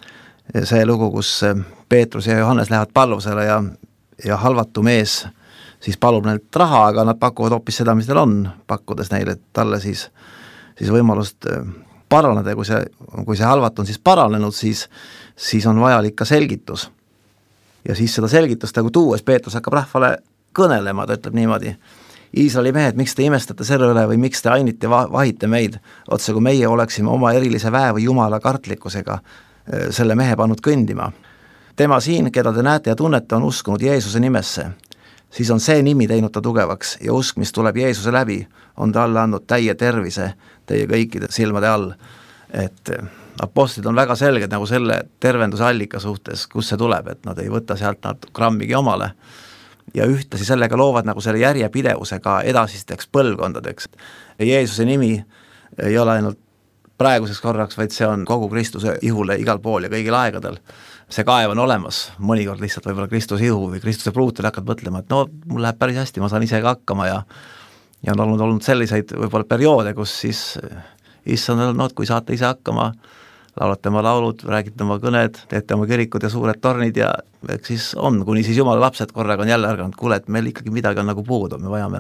see lugu, kus Peetrus ja Johannes lähevad palvusele ja halvatu mees siis palub neilt raha, aga nad pakuvad hoopis seda, mis neil on, pakkudes neile talle siis võimalust paraneda ja kui see halvat on siis paranenud, siis on vajalik ka selgitus. Ja siis seda selgitust nagu tuues Peetrus hakkab rahvale kõnelema, ta ütleb niimoodi, Iisraeli mehed, miks te imestate selle üle või miks te ainiti vahite meid, otse kui meie oleksime oma erilise väe või Jumala kartlikkusega selle mehe pannud kõndima. Tema siin, keda te näete ja tunnete, on uskunud Jeesuse nimesse. Siis on see nimi teinud ta tugevaks ja usk, mis tuleb Jeesuse läbi, on ta alla andnud täie tervise teie kõikide silmade all. Et apostlid on väga selged nagu selle tervenduse allika suhtes, kus see tuleb, et nad ei võta sealt nad grammigi omale. Ja ühtlasi sellega loovad nagu selle järjepidevusega edasisteks põlvkondadeks. Jeesuse nimi ei ole ainult praeguseks korraks, vaid see on kogu Kristuse ihule igal pool ja kõigil aegadel. See kaev on olemas, mõnikord lihtsalt võib-olla Kristuse ihu või Kristuse pruutel hakkad mõtlema, et no mul läheb päris hästi, ma saan ise ka hakkama ja on olnud selliseid võib-olla perioode, kus siis issand on, no kui saate ise hakkama, laulate oma laulud, räägite oma kõned, teete oma kirikud ja suured tornid ja eks siis on, kuni siis Jumala lapsed korraga on jälle ärganud, kuule, et meil ikkagi midagi on nagu puudu, me vajame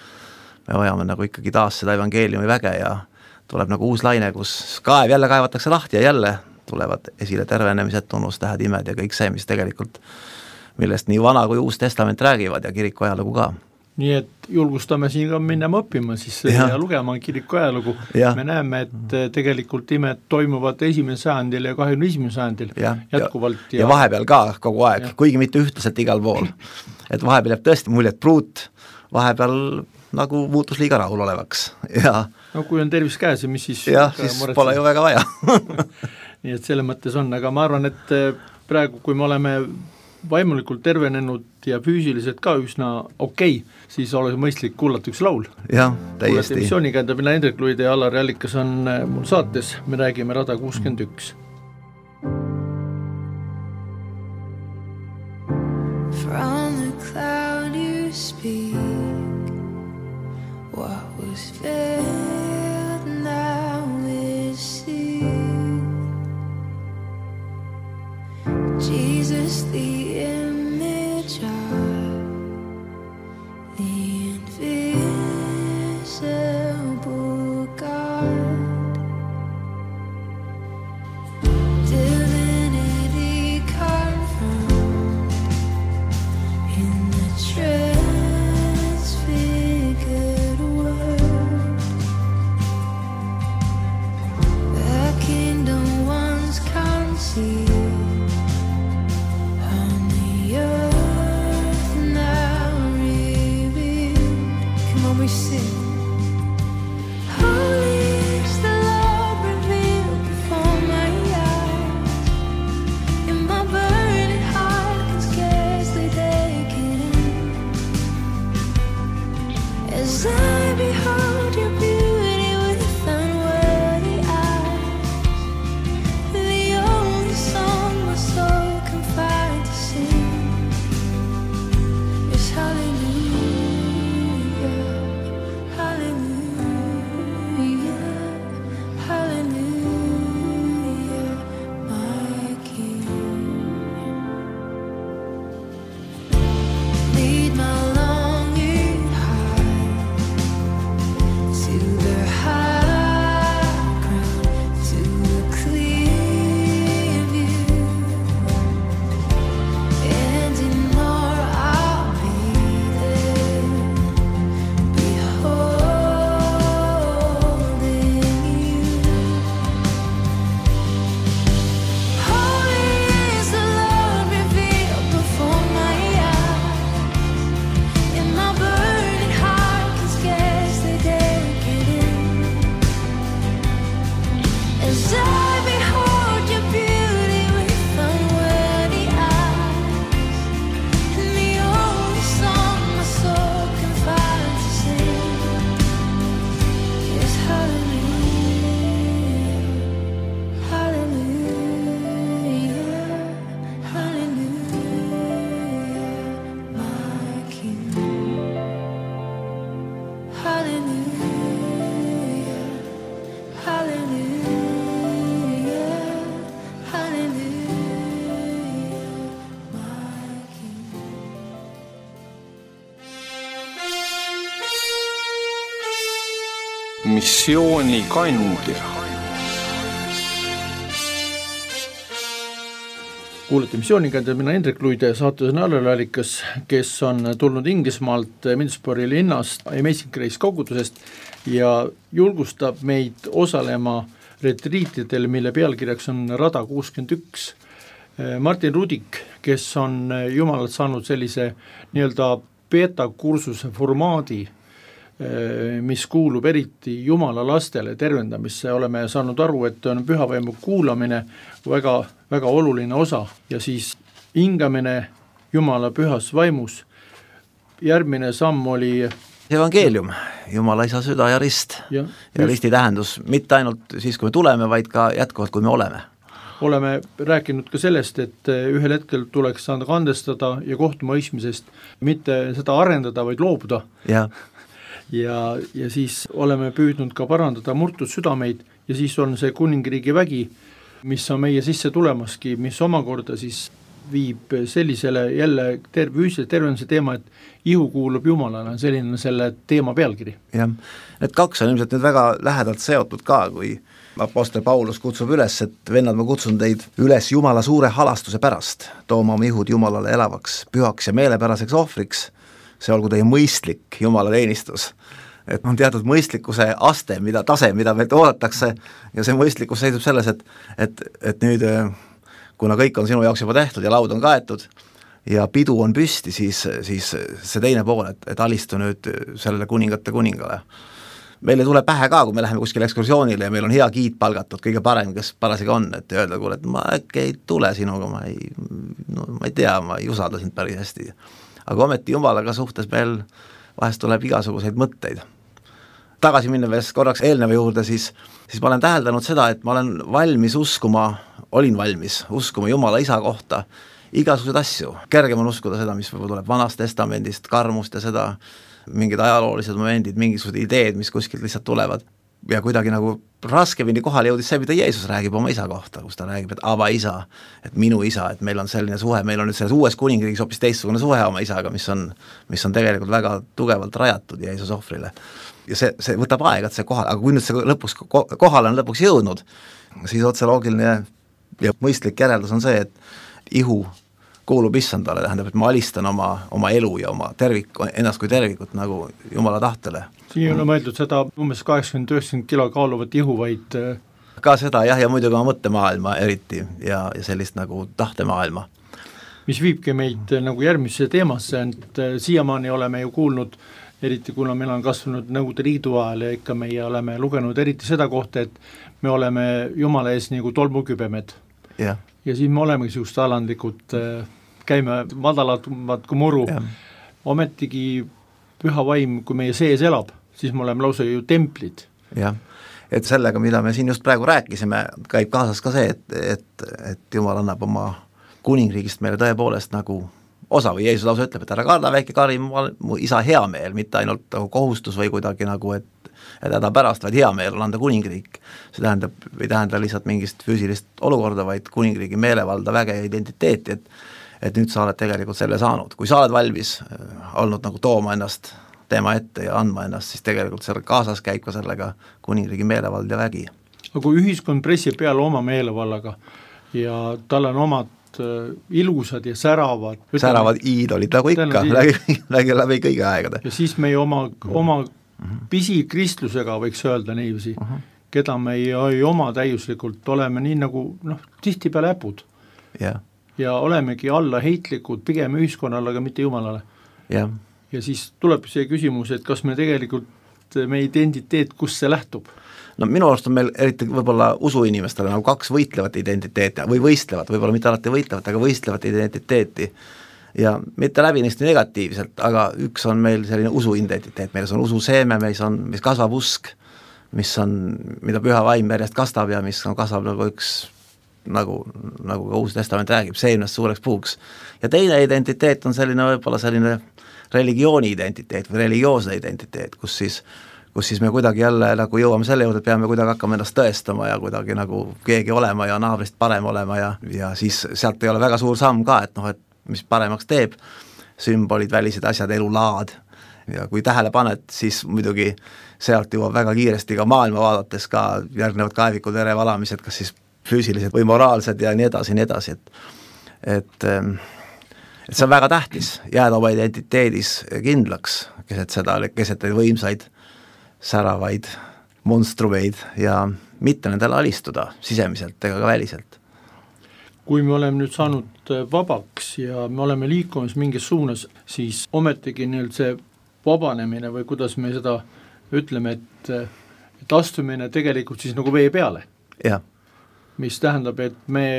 nagu ikkagi taas seda evangeeliumi väge ja tuleb nagu uus laine, kus kaev jälle kaevatakse lahti ja jälle tulevad esile tervenemised, tunnustähed, imed ja kõik see, mis tegelikult, millest nii Vana kui Uus Testament räägivad ja kiriku ajalugu ka. Nii et julgustame siin ka minema õppima siis ja lugema kiriku ajalugu. Me näeme, et tegelikult imed toimuvad 1. sajandil ja 21. sajandil jätkuvalt. Ja vahepeal ka kogu aeg, kuigi mitte ühtlaselt igal pool. Et vahepeal jääb tõesti mulje, et pruut vahepeal nagu muutus liiga rahul olevaks. No kui on tervis käes ja mis siis... siis pole ju väga vaja. Nii et selle mõttes on, aga ma arvan, et praegu, kui me oleme vaimulikult tervenenud ja füüsiliselt ka üsna okei, siis oleks mõistlik kuulata üks laul. Jah, täiesti. Kuulata emissiooni käendab mina Hendrik Luide ja Allar Allikas on mul saates, me räägime Rada 61. From the cloud you speak was filled, now is seen. Jesus, the image of the invisible God. Divinity confirmed in the transfigured Word. The kingdom once conceived on the earth now revealed. Come on, we sing. Holy is the Lord revealed before my eyes. In my burning heart can scarcely take it in. As I behold your beauty with unworthy eyes, the only song my soul can find to sing is hallelujah, hallelujah, hallelujah, my King. Lead my longing heart to the high ground, to a clear view, and in more I'll be there, beholding you. Holy is the Lord revealed before my eyes. In my burning heart can scarcely take it in. As I behold your beauty with unworthy eyes, and the only song my soul can find to sing is hallelujah, hallelujah, hallelujah, my King. Hallelujah, hallelujah, hallelujah, my King. Missioonikandja. Kuulete Missioonikandja, mina Hendrik Luide, saates on Allikas, kes on tulnud Inglismaalt Middlesbrough linnast Amazing Grace kogudusest ja julgustab meid osalema retriitidel, mille pealkirjaks on Rada 61. Martin Rudik, kes on Jumalalt saanud sellise nii-öelda beta-kursuse formaadi, mis kuulub eriti Jumala lastele tervendamisse, oleme saanud aru, et on pühavaimu kuulamine väga, väga oluline osa ja siis hingamine Jumala pühas vaimus. Järgmine samm oli evangeelium, Jumala isa süda ja rist ja risti tähendus mitte ainult siis, kui me tuleme, vaid ka jätkuvalt, kui me oleme. Oleme rääkinud ka sellest, et ühel hetkel tuleks saada kandestada ja kohtumõistmisest mitte seda arendada, vaid loobuda. Ja siis oleme püüdnud ka parandada murtud südameid ja siis on see kuningriigi vägi, mis on meie sisse tulemaski, mis omakorda siis viib sellisele jälle füüsilise tervenduse teema, et ihu kuulub Jumalale, selline selle teema pealkiri. Jah, need kaks on ilmselt nüüd väga lähedalt seotud ka, kui apostel Paulus kutsub üles, et vennad, ma kutsun teid üles Jumala suure halastuse pärast, tooma oma ihud Jumalale elavaks, pühaks ja meelepäraseks ohvriks, see olgu teie mõistlik Jumala teenistus. Et on teatud mõistlikkuse aste, tase, mida meilt oodatakse ja see mõistlikkus seisub selles, et nüüd kuna kõik on sinu jaoks juba tehtud ja laud on kaetud ja pidu on püsti, siis see teine pool, et alistu nüüd sellele kuningate kuningale. Meil ei tule pähe ka, kui me läheme kuskil ekskursioonile ja meil on hea giid palgatud, kõige parem, kes parasjagu on, et öelda, kuule, et ma äkki ei tule sinuga, ma ei tea, ma ei usalda sind päris hästi. Aga ometi Jumalaga suhtes meil vahest tuleb igasuguseid mõtteid. Tagasi minna veel korraks eelneva juurde, siis ma olen täheldanud seda, et ma olin valmis uskuma Jumala isa kohta igasuguseid asju. Kergem on uskuda seda, mis võib tuleb Vanast Testamendist, karmust ja seda, mingid ajaloolised momendid, mingisugused ideed, mis kuskilt lihtsalt tulevad ja kuidagi nagu raskemini kohale jõudis see, mida Jeesus räägib oma isa kohta, kus ta räägib, et Aba isa, et minu isa, et meil on selline suhe, meil on nüüd selles uues kuningriigis hoopis teistsugune suhe oma isaga, mis on tegelikult väga tugevalt rajatud Jeesuse ohvrile. Ja see võtab aega, et see kohal, aga kui nüüd see lõpuks kohale on lõpuks jõudnud, siis otse loogiline ja mõistlik järeldus on see, et ihu kuulub issandale, tähendab, et ma alistan oma elu ja oma ennast kui tervikut nagu Jumala tahtele. Siin ei ole mõeldud seda umbes 80-90 kilo kaaluvat ihu, vaid ka seda jah, ja muidugi oma mõttemaailma eriti ja sellist nagu tahtemaailma. Mis viibki meid nagu järgmisse teemasse, et siiamaani oleme ju kuulnud, eriti kuna meil on kasvanud Nõukogude Liidu ajal ja ikka meie oleme lugenud eriti seda kohta, et me oleme Jumala ees nagu tolmukübemed. Ja siis me olemegi sellised alandlikud, käime madalamad kui muru. Ometigi püha vaim, kui meie sees elab, siis me oleme lausa ju templid. Jah, et sellega, mida me siin just praegu rääkisime, käib kaasas ka see, et Jumal annab oma kuningriigist meile tõepoolest nagu osa või Jeesus lausa ütleb, et ära karda väike kari, mu isa hea meel, mitte ainult nagu kohustus või kuidagi nagu, et häda pärast, vaid hea meel on anda kuningriik. See ei tähenda lihtsalt mingist füüsilist olukorda, vaid kuningriigi meelevalda, väge ja identiteeti, et nüüd sa oled tegelikult selle saanud. Kui sa oled valmis olnud nagu tooma ennast teema ette ja andma ennast, siis tegelikult selle kaasas käib ka sellega kuningriigi meelevald ja vägi. Aga kui ühiskond pressib peale oma meelevallaga ja tal on omad ilusad ja säravad iidolid nagu ikka, läbi kõige aegade. Ja siis meie oma pisikristlusega võiks öelda niiviisi, keda me ei oma täiuslikult, oleme nii nagu tihtipeale äpud. Ja olemegi alla heitlikud pigem ühiskonnale, aga mitte Jumalale. Ja siis tuleb see küsimus, et kas me tegelikult, meie identiteet, kus see lähtub? No minu arust on meil eriti võib-olla usuinimestele nagu kaks võitlevat identiteeti või võistlevat, võib-olla mitte alati võitlevat, aga võistlevat identiteeti ja mitte läbi neist negatiivselt, aga üks on meil selline usuidentiteet, meil on ususeeme, mis kasvab usk, mida püha vaim järjest kastab ja mis kasvab nagu üks nagu ka Uus Testament räägib, seemnest suureks puuks. Ja teine identiteet on võib-olla selline religiooni identiteet või religioosne identiteet, kus siis me kuidagi jälle nagu jõuame selle juurde, et peame kuidagi hakkama ennast tõestama ja kuidagi nagu keegi olema ja naabrist parem olema ja siis sealt ei ole väga suur samm ka, et mis paremaks teeb, sümbolid, välised asjad, elulaad ja kui tähele paned, siis muidugi sealt jõuab väga kiiresti ka maailma vaadates ka järgnevad kaevikud, verevalamised, kas siis füüsilised või moraalsed ja nii edasi, et see on väga tähtis, jääda oma identiteedis kindlaks keset neid võimsaid säravaid monstrumeid ja mitte nendele alistuda sisemiselt ega ka väliselt. Kui me oleme nüüd saanud vabaks ja me oleme liikumas mingis suunas, siis ometigi see vabanemine või kuidas me seda ütleme, et astumine tegelikult siis nagu vee peale. Ja. Mis tähendab, et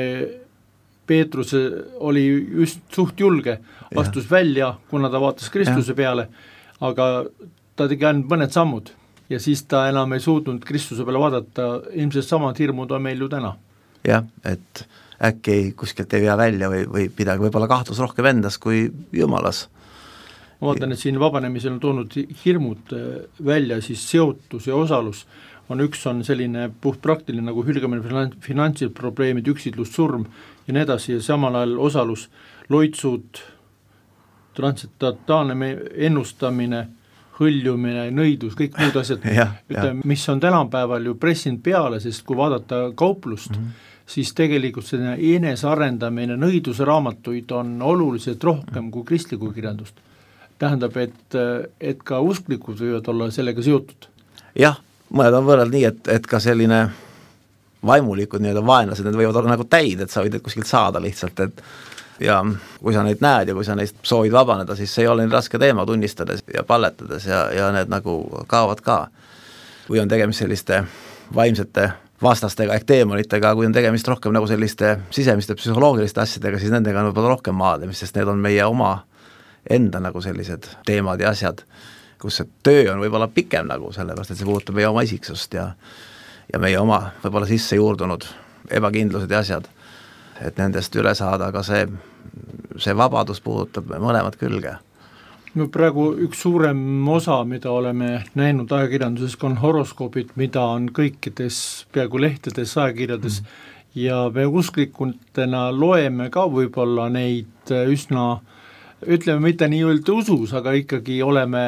Peetrus oli just suht julge, astus välja, kuna ta vaatas Kristuse peale, aga ta tegi ainult mõned sammud ja siis ta enam ei suutnud Kristuse peale vaadata, ilmselt samad hirmud on meil ju täna. Jah, et äkki kuskilt ei vea välja või midagi, võib-olla kahtlus rohkem endas kui Jumalas. Ma vaatan, et siin vabanemisel on toonud hirmud välja, siis seotus ja osalus on selline puhtpraktiline nagu hülgamine, finantsid probleemid, üksidlus, surm ja nii edasi ja samal ajal osalus, loitsud, transitataanne ennustamine, hõljumine, nõidus, kõik muud asjad, mis on tänapäeval ju pressinud peale, sest kui vaadata kauplust, siis tegelikult selline enesearendamine, nõiduse raamatuid on oluliselt rohkem kui kristlikku kirjandust. Tähendab, et ka usklikud võivad olla sellega seotud. Jah, mõned on võrreld nii, et ka selline vaimulikud vaenlased, need võivad olla nagu täid, et sa võid kuskilt saada lihtsalt, ja kui sa neid näed ja kui sa neist soovid vabaneda, siis see ei ole nii raske teema tunnistades ja palletades ja need nagu kaovad ka. Kui on tegemist selliste vaimsete vastastega ehk teemonitega, kui on tegemist rohkem nagu selliste sisemiste psühholoogiliste asjadega, siis nendega on võib-olla rohkem maadlemist, sest need on meie oma enda nagu sellised teemad ja asjad, kus see töö on võib-olla pikem nagu sellepärast, et see puudutab meie oma isiksust ja meie oma võib-olla sisse juurdunud ebakindlused ja asjad, et nendest üle saada, aga see vabadus puudutab mõlemad külge. no praegu üks suurem osa, mida oleme näinud ajakirjanduses, on horoskoobid, mida on kõikides peaaegu lehtedes, ajakirjades ja me usklikutena loeme ka võib-olla neid üsna, ütleme mitte nii-öelda usus, aga ikkagi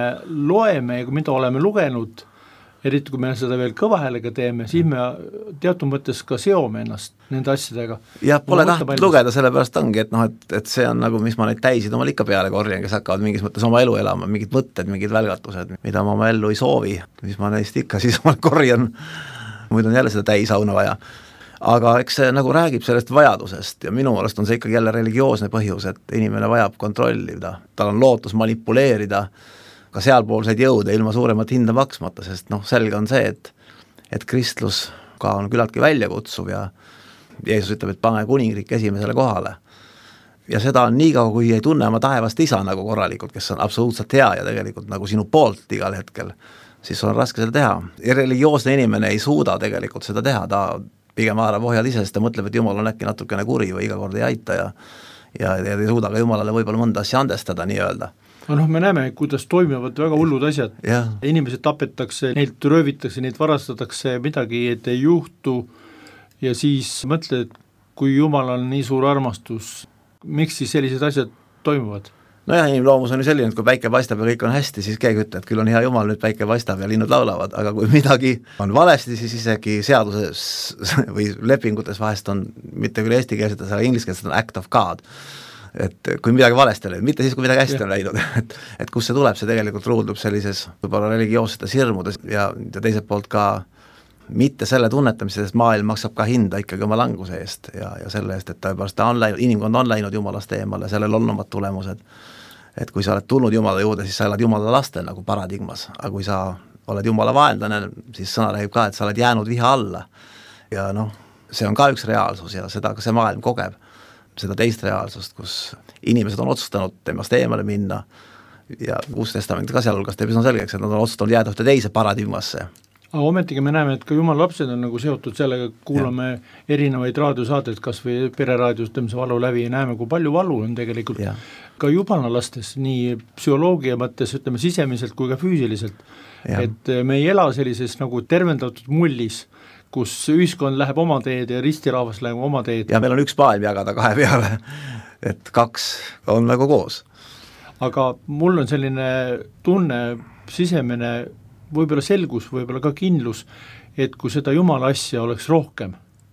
loeme ja mida oleme lugenud, eriti kui me seda veel kõva häälega teeme, siis me teatud mõttes ka seome ennast nende asjadega. Jah, pole tahtnud lugeda, sellepärast ongi, et see on nagu, mis ma neid täisid omal ikka peale korjan, kes hakkavad mingis mõttes oma elu elama, mingid mõtted, mingid välgatused, mida ma oma ellu ei soovi, mis ma neist ikka siis omal korjan, muidu on jälle seda täisauna vaja. Aga eks see nagu räägib sellest vajadusest ja minu meelest on see ikkagi jälle religioosne põhjus, et inimene vajab kontrollida, tal on lootus manipuleerida ka sealpoolseid jõude ilma suuremat hinda maksmata, sest selge on see, et kristlus ka on küllaltki väljakutsuv ja Jeesus ütleb, et pane kuningriik esimesele kohale. Ja seda on nii kaua, kui ei tunne oma taevast isa nagu korralikult, kes on absoluutselt hea ja tegelikult nagu sinu poolt igal hetkel, siis on raske seda teha. Ja religioosne inimene ei suuda tegelikult seda teha, ta pigem haarab ohjad ise, sest ta mõtleb, et Jumal on äkki natukene kuri või iga kord ei aita ja ei suuda ka Jumalale võib-olla mõnda asja andestada nii-öelda. Me näeme, kuidas toimivad väga hullud asjad. Inimesed tapetakse, neilt röövitakse, neid varastatakse, midagi et ei juhtu ja siis mõtled, kui Jumal on nii suur armastus, miks siis sellised asjad toimuvad? Nojah, inimloomus on ju selline, et kui päike paistab ja kõik on hästi, siis keegi ütleb, et küll on hea Jumal, nüüd päike paistab ja linnud laulavad, aga kui midagi on valesti, siis isegi seaduses või lepingutes vahest on, mitte küll eestikeelsetes, aga ingliskeelsetes on act of God, et kui midagi valesti on läinud, mitte siis, kui midagi hästi on läinud, et kus see tuleb, see tegelikult ruuldub sellises võib-olla religioossetes hirmudes ja teiselt poolt ka mitte selle tunnetamises, et maailm maksab ka hinda ikkagi oma languse eest ja selle eest, et tõepoolest inimkond on läinud Jumalast eemale, sellel on omad tulemused, et kui sa oled tulnud Jumala juurde, siis sa elad Jumala lastel nagu paradigmas, aga kui sa oled Jumala vaenlane, siis sõna räägib ka, et sa oled jäänud viha alla ja see on ka üks reaalsus ja seda ka see maailm kogeb, seda teist reaalsust, kus inimesed on otsustanud temast eemale minna ja Uus Testament ka sealhulgas teeb üsna selgeks, et nad on otsustanud jääda ühte teise paradigmasse. Aga ometigi me näeme, et ka Jumala lapsed on nagu seotud sellega, kuulame erinevaid raadiosaateid, kas või pereraadios teeme valu läbi ja näeme, kui palju valu on tegelikult ka Jumala lastes, nii psühholoogia mõttes, ütleme sisemiselt kui ka füüsiliselt. Et me ei ela sellises nagu tervendatud mullis, kus ühiskond läheb oma teed ja ristirahvas läheb oma teed. Ja meil on üks maailm jagada kahe peale, et kaks on nagu koos. Aga mul on selline tunne, sisemine võib-olla selgus, võib-olla ka kindlus, et kui seda Jumala asja oleks rohkem,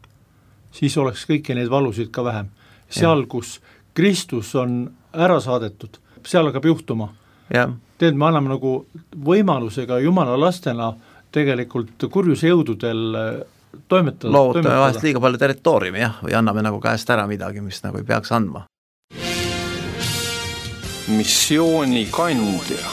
siis oleks kõiki neid valusid ka vähem. Seal, kus Kristus on ära saadetud, seal hakkab juhtuma. Tead, me anname nagu võimalusega Jumala lastena tegelikult kurjuse jõududel toimetada. Loovutame vahest liiga palju territooriumi või anname nagu käest ära midagi, mis nagu ei peaks andma. Missiooni kandja.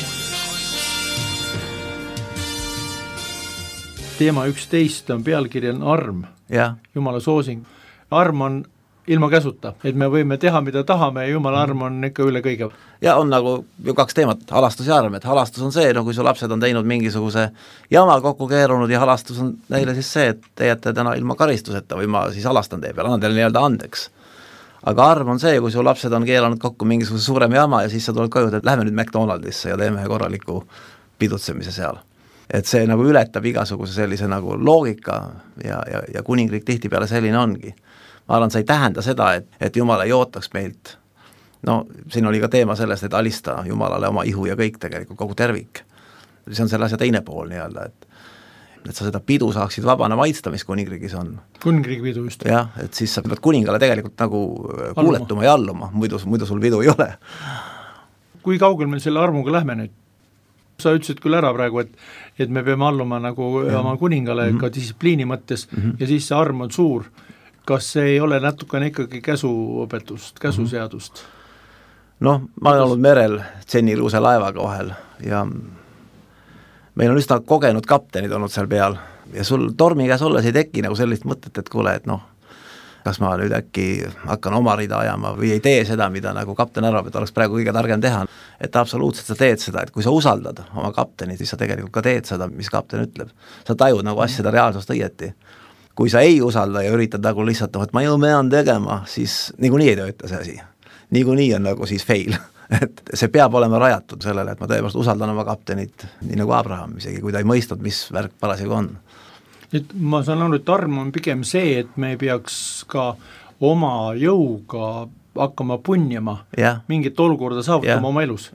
Teema 11 on pealkiri on arm, Jumala soosing. Arm on ilma käsuta, et me võime teha, mida tahame ja Jumala arm on ikka üle kõige. Ja on nagu ju kaks teemat, halastus ja arm, et halastus on see, kui su lapsed on teinud mingisuguse jama kokku keerunud ja halastus on neile siis see, et te jätte täna ilma karistuseta või ma siis halastan teie peale, annan teile nii-öelda andeks. Aga arm on see, kui su lapsed on keelanud kokku mingisuguse suurem jama ja siis sa tuled koju, et lähme nüüd McDonaldisse ja teeme korraliku pidutsemise seal. Et see nagu ületab igasuguse sellise nagu loogika ja kuningriik tihti peale selline ongi. Ma arvan, see ei tähenda seda, et Jumal ei ootaks meilt. Siin oli ka teema sellest, et alista Jumalale oma ihu ja kõik tegelikult, kogu tervik. See on selle asja teine pool nii-öelda, et sa seda pidu saaksid vabana maitsta, mis kuningriigis on. Kuningriigi pidu just. Jah, et siis sa pead kuningale tegelikult nagu kuuletuma ja alluma, muidu sul pidu ei ole. Kui kaugel meil selle armuga lähme nüüd? Sa ütlesid küll ära praegu, et me peame alluma nagu oma kuningale ka distsipliini mõttes ja siis see arm on suur. Kas see ei ole natukene ikkagi käsuõpetust, käsuseadust? Ma olen olnud merel Tsenniluuse laevaga vahel ja meil on üsna kogenud kaptenid olnud seal peal ja sul tormi käes olles ei teki nagu sellist mõtet, et kuule, et kas ma nüüd äkki hakkan oma rida ajama või ei tee seda, mida nagu kapten arvab, et oleks praegu kõige targem teha. Et absoluutselt sa teed seda, et kui sa usaldad oma kaptenit, siis sa tegelikult ka teed seda, mis kapten ütleb. Sa tajud nagu asjada reaalsust õieti. Kui sa ei usalda ja üritad nagu lihtsalt, et ma ju pean tegema, siis niikuinii ei tööta see asi. Niikuinii on nagu siis fail. et see peab olema rajatud sellele, et ma tõepoolest usaldan oma kaptenit, nii nagu Abraham isegi, kui ta ei mõistnud, mis värk parasjagu on. Et ma saan aru, et arm on pigem see, et me ei peaks ka oma jõuga hakkama punnima mingit olukorda saavutama oma elus.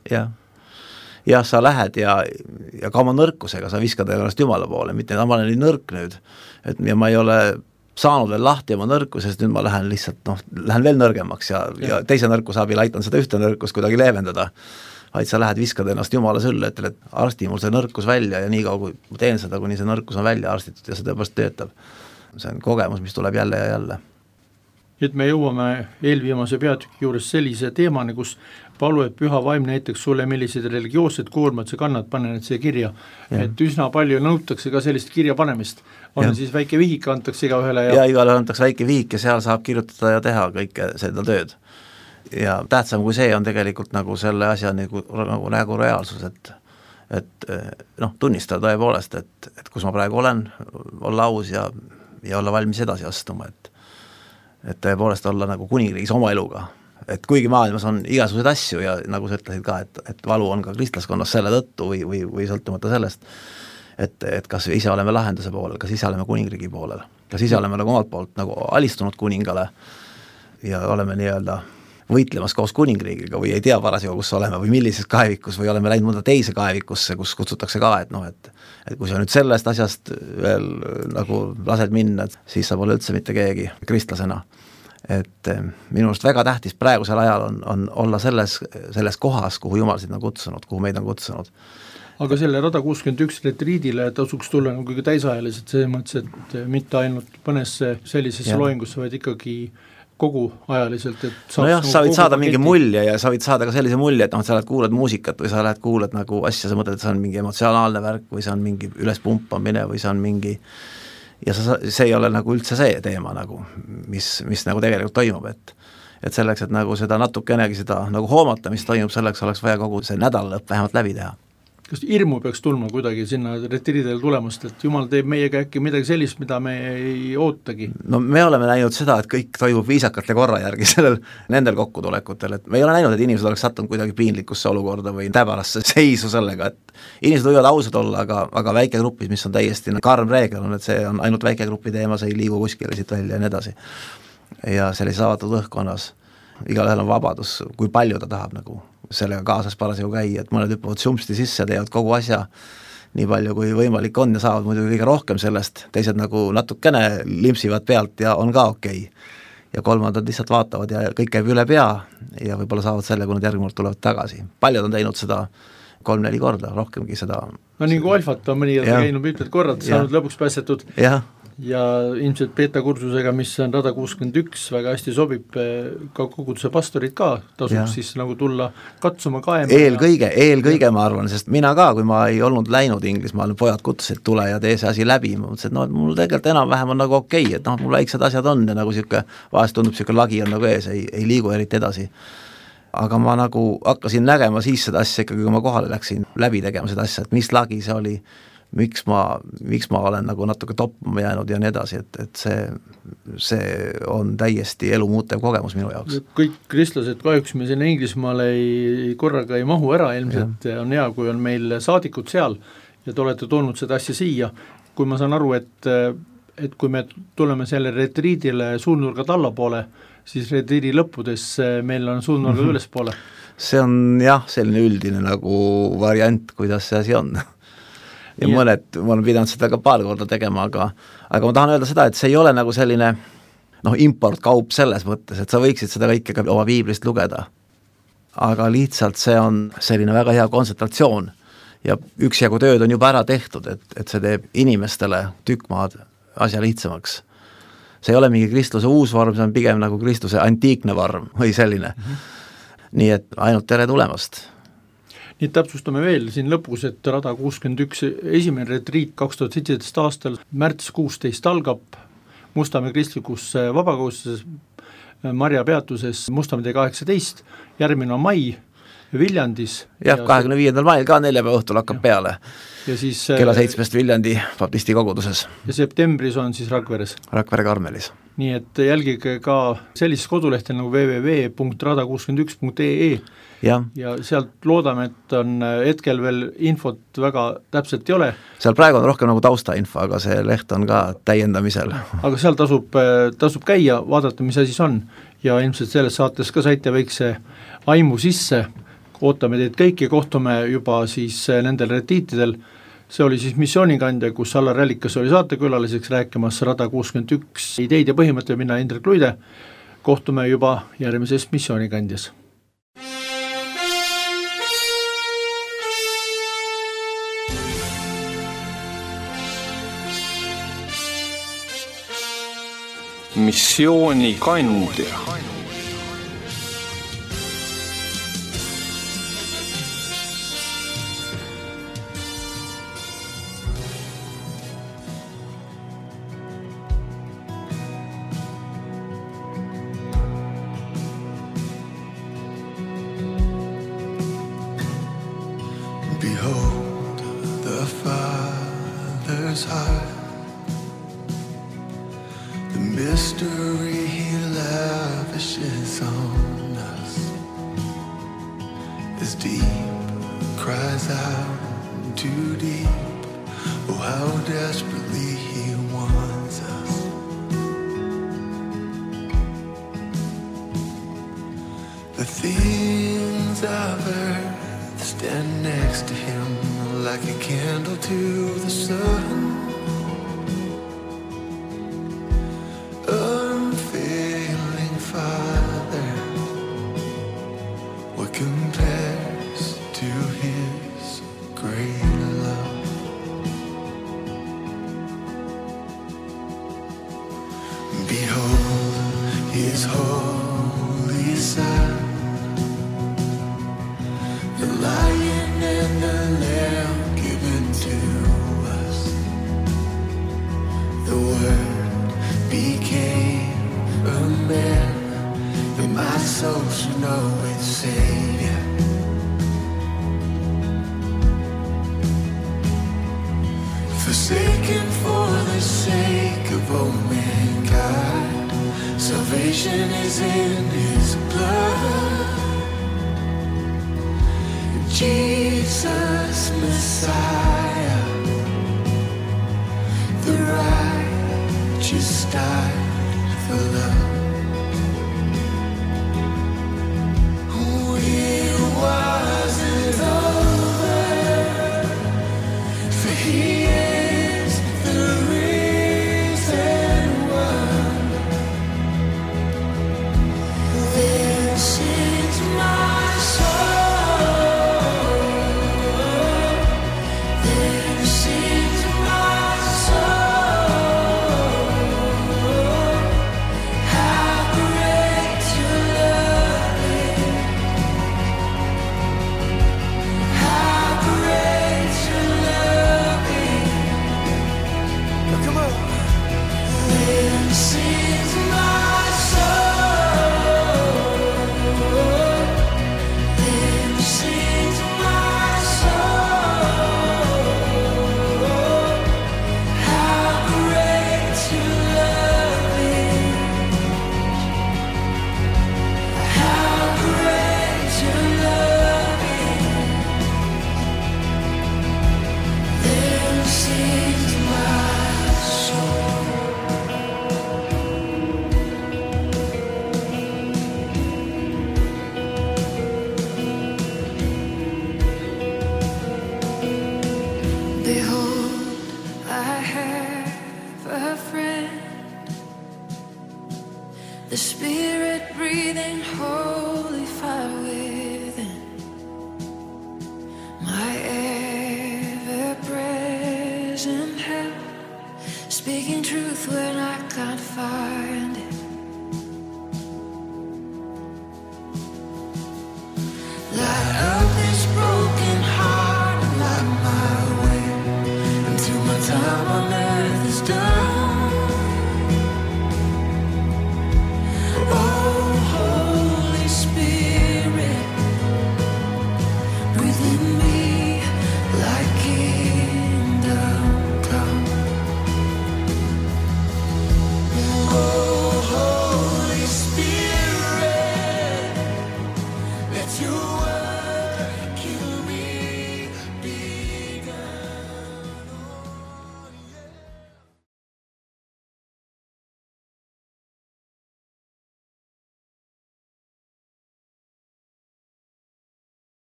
Jah, sa lähed ja ka oma nõrkusega sa viskad ennast Jumala poole, mitte ma olen nii nõrk nüüd, et ma ei ole saanud veel lahti oma nõrkusest, nüüd ma lähen lihtsalt, lähen veel nõrgemaks ja teise nõrkuse abil aitan seda ühte nõrkust kuidagi leevendada, vaid sa lähed, viskad ennast Jumala sülle, et arsti mul see nõrkus välja ja nii kaua, kui ma teen seda, kuni see nõrkus on välja arstitud ja see tõepoolest töötab. See on kogemus, mis tuleb jälle ja jälle. Et me jõuame eelviimase peatüki juures sellise teemani, kus palu, et püha vaim näiteks sulle, millised religioossed koormad sa kannad, pane need siia kirja. Et üsna palju nõutakse ka sellist kirja panemist. On siis väike vihik antakse iga ühele. Ja igale antakse väike vihik ja seal saab kirjutada ja teha kõike seda tööd. Ja tähtsam kui see on tegelikult nagu selle asja nagu reaalsus, et tunnistada tõepoolest, et kus ma praegu olen, olla aus ja olla valmis edasi astuma, et tõepoolest olla nagu kuningriigis oma eluga, et kuigi maailmas on igasuguseid asju ja nagu sa ütlesid ka, et valu on ka kristlaskonnas selle tõttu või sõltumata sellest, et kas ise oleme lahenduse poolel, kas ise oleme kuningriigi poolel, kas ise oleme nagu omalt poolt nagu alistunud kuningale ja oleme nii-öelda võitlemas koos kuningriigiga või ei tea parasjagu, kus oleme või millises kaevikus või oleme läinud mõnda teise kaevikusse, kus kutsutakse ka, et kui sa nüüd sellest asjast veel nagu lased minna, siis sa pole üldse mitte keegi kristlasena. Et minu arust väga tähtis praegusel ajal on olla selles kohas, kuhu Jumal sind on kutsunud, kuhu meid on kutsunud. Aga selle 161 retriidile tasuks tulla nagu kõige täisajalised, see mõttes, et mitte ainult mõnesse sellisesse loengusse, vaid ikkagi kogu ajaliselt, et sa võid saada mingi mulje ja sa võid saada ka sellise mulje, et sa lähed kuulad muusikat või sa lähed kuulad nagu asja, sa mõtled, et see on mingi emotsionaalne värk või see on mingi ülespumpamine või see on mingi ja see ei ole nagu üldse see teema nagu, mis nagu tegelikult toimub, et selleks, et nagu seda natukenegi seda nagu hoomata, mis toimub, selleks oleks vaja kogu see nädalalõpp vähemalt läbi teha. Kas hirmu peaks tulma kuidagi sinna retriidele tulemast, et Jumal teeb meiega äkki midagi sellist, mida me ei ootagi? No me oleme näinud seda, et kõik toimub viisakalt ja korra järgi nendel kokkutulekutel, et me ei ole näinud, et inimesed oleks sattunud kuidagi piinlikusse olukorda või täbarasse seisu sellega, et inimesed võivad ausad olla, aga väikegrupis, mis on täiesti karm reegel on, et see on ainult väikegrupi teema, see ei liigu kuskile siit välja ja nii edasi. Ja sellises avatud õhkkonnas igalühel on vabadus, kui palju ta tahab nagu sellega kaasas parasjagu käia, et mõned hüppavad sumpsti sisse, teevad kogu asja nii palju kui võimalik on ja saavad muidugi kõige rohkem sellest, teised nagu natukene limpsivad pealt ja on ka okei. Ja kolmandad lihtsalt vaatavad ja kõik käib üle pea ja võib-olla saavad selle, kui nad järgmine tulevad tagasi. Paljud on teinud seda 3-4 korda, rohkemgi seda. No nii kui alfat on mõni käinud mitmed korrad, saanud lõpuks päästetud. Ja ilmselt beta-kursusega, mis on 161, väga hästi sobib ka koguduse pastorid ka, tasuks siis nagu tulla katsuma kaema. Eelkõige ma arvan, sest mina ka, kui ma ei olnud läinud Inglismaal, pojad kutsusid tule ja tee see asi läbi, ma mõtlesin, et mul tegelikult enam-vähem on nagu okei, et mul väiksed asjad on ja nagu vahest tundub lagi on nagu ees, ei liigu eriti edasi. Aga ma nagu hakkasin nägema siis seda asja ikkagi, kui ma kohale läksin läbi tegema seda asja, et mis lagi see oli, miks ma olen nagu natuke toppama jäänud ja nii edasi, et see on täiesti elu muutev kogemus minu jaoks. Kõik kristlased kahjuks me sinna Inglismaale korraga ei mahu ära, ilmselt on hea, kui on meil saadikud seal ja te olete toonud seda asja siia. Kui ma saan aru, et kui me tuleme selle retriidile suunurgad allapoole, siis retriidi lõppudes meil on suunurgad ülespoole. See on selline üldine nagu variant, kuidas see asi on. Ja ma olen pidanud seda ka paar korda tegema, aga ma tahan öelda seda, et see ei ole nagu selline importkaup selles mõttes, et sa võiksid seda kõike ka oma piiblist lugeda. Aga lihtsalt see on selline väga hea kontsentratsioon ja üksjagu tööd on juba ära tehtud, et see teeb inimestele tükkmaad asja lihtsamaks. See ei ole mingi kristluse uus vorm, see on pigem nagu kristluse antiikne vorm või selline. Nii et ainult tere tulemast. Nii täpsustame veel siin lõpus, et 161 esimene retriit 2017 aastal märts 16 algab Mustamäe kristlikus vabakoguduses Marja peatuses Mustamäe 18, järgmine on mai Viljandis. Jah, 25. mail ka neljapäeva õhtul hakkab peale. Ja siis kella 7 Viljandi baptisti koguduses. Ja septembris on siis Rakveres. Rakvere Karmelis. Nii et jälgige ka sellisest kodulehtel nagu www.rada61.ee ja sealt loodame, et on hetkel veel infot väga täpselt ei ole. Seal praegu on rohkem nagu taustainfo, aga see leht on ka täiendamisel. Aga seal tasub käia, vaadata, mis asi on ja ilmselt selles saates ka saite väikse aimu sisse. Ootame teid kõiki, kohtume juba siis nendel retiitidel. See oli siis missioonikandja, kus Allar Rällikas oli saatekülaliseks rääkimas Rada 61 ideid ja põhimõtte minna Indrek Luide. Kohtume juba järgmises missioonikandjas. Missioonikandja. Behold the Father's heart, the mystery He lavishes on us. As deep cries out too deep, oh how desperately He wants us. The things of earth stand next to Him like a candle to the sun. Unfailing Father, what compares to His great love? Behold His holy Son, the Lion and the Lamb given to us. The Word became a man, that my soul should know its Savior. Forsaken for the sake of all mankind, salvation is in His blood. Jesus Messiah, the righteous died for love.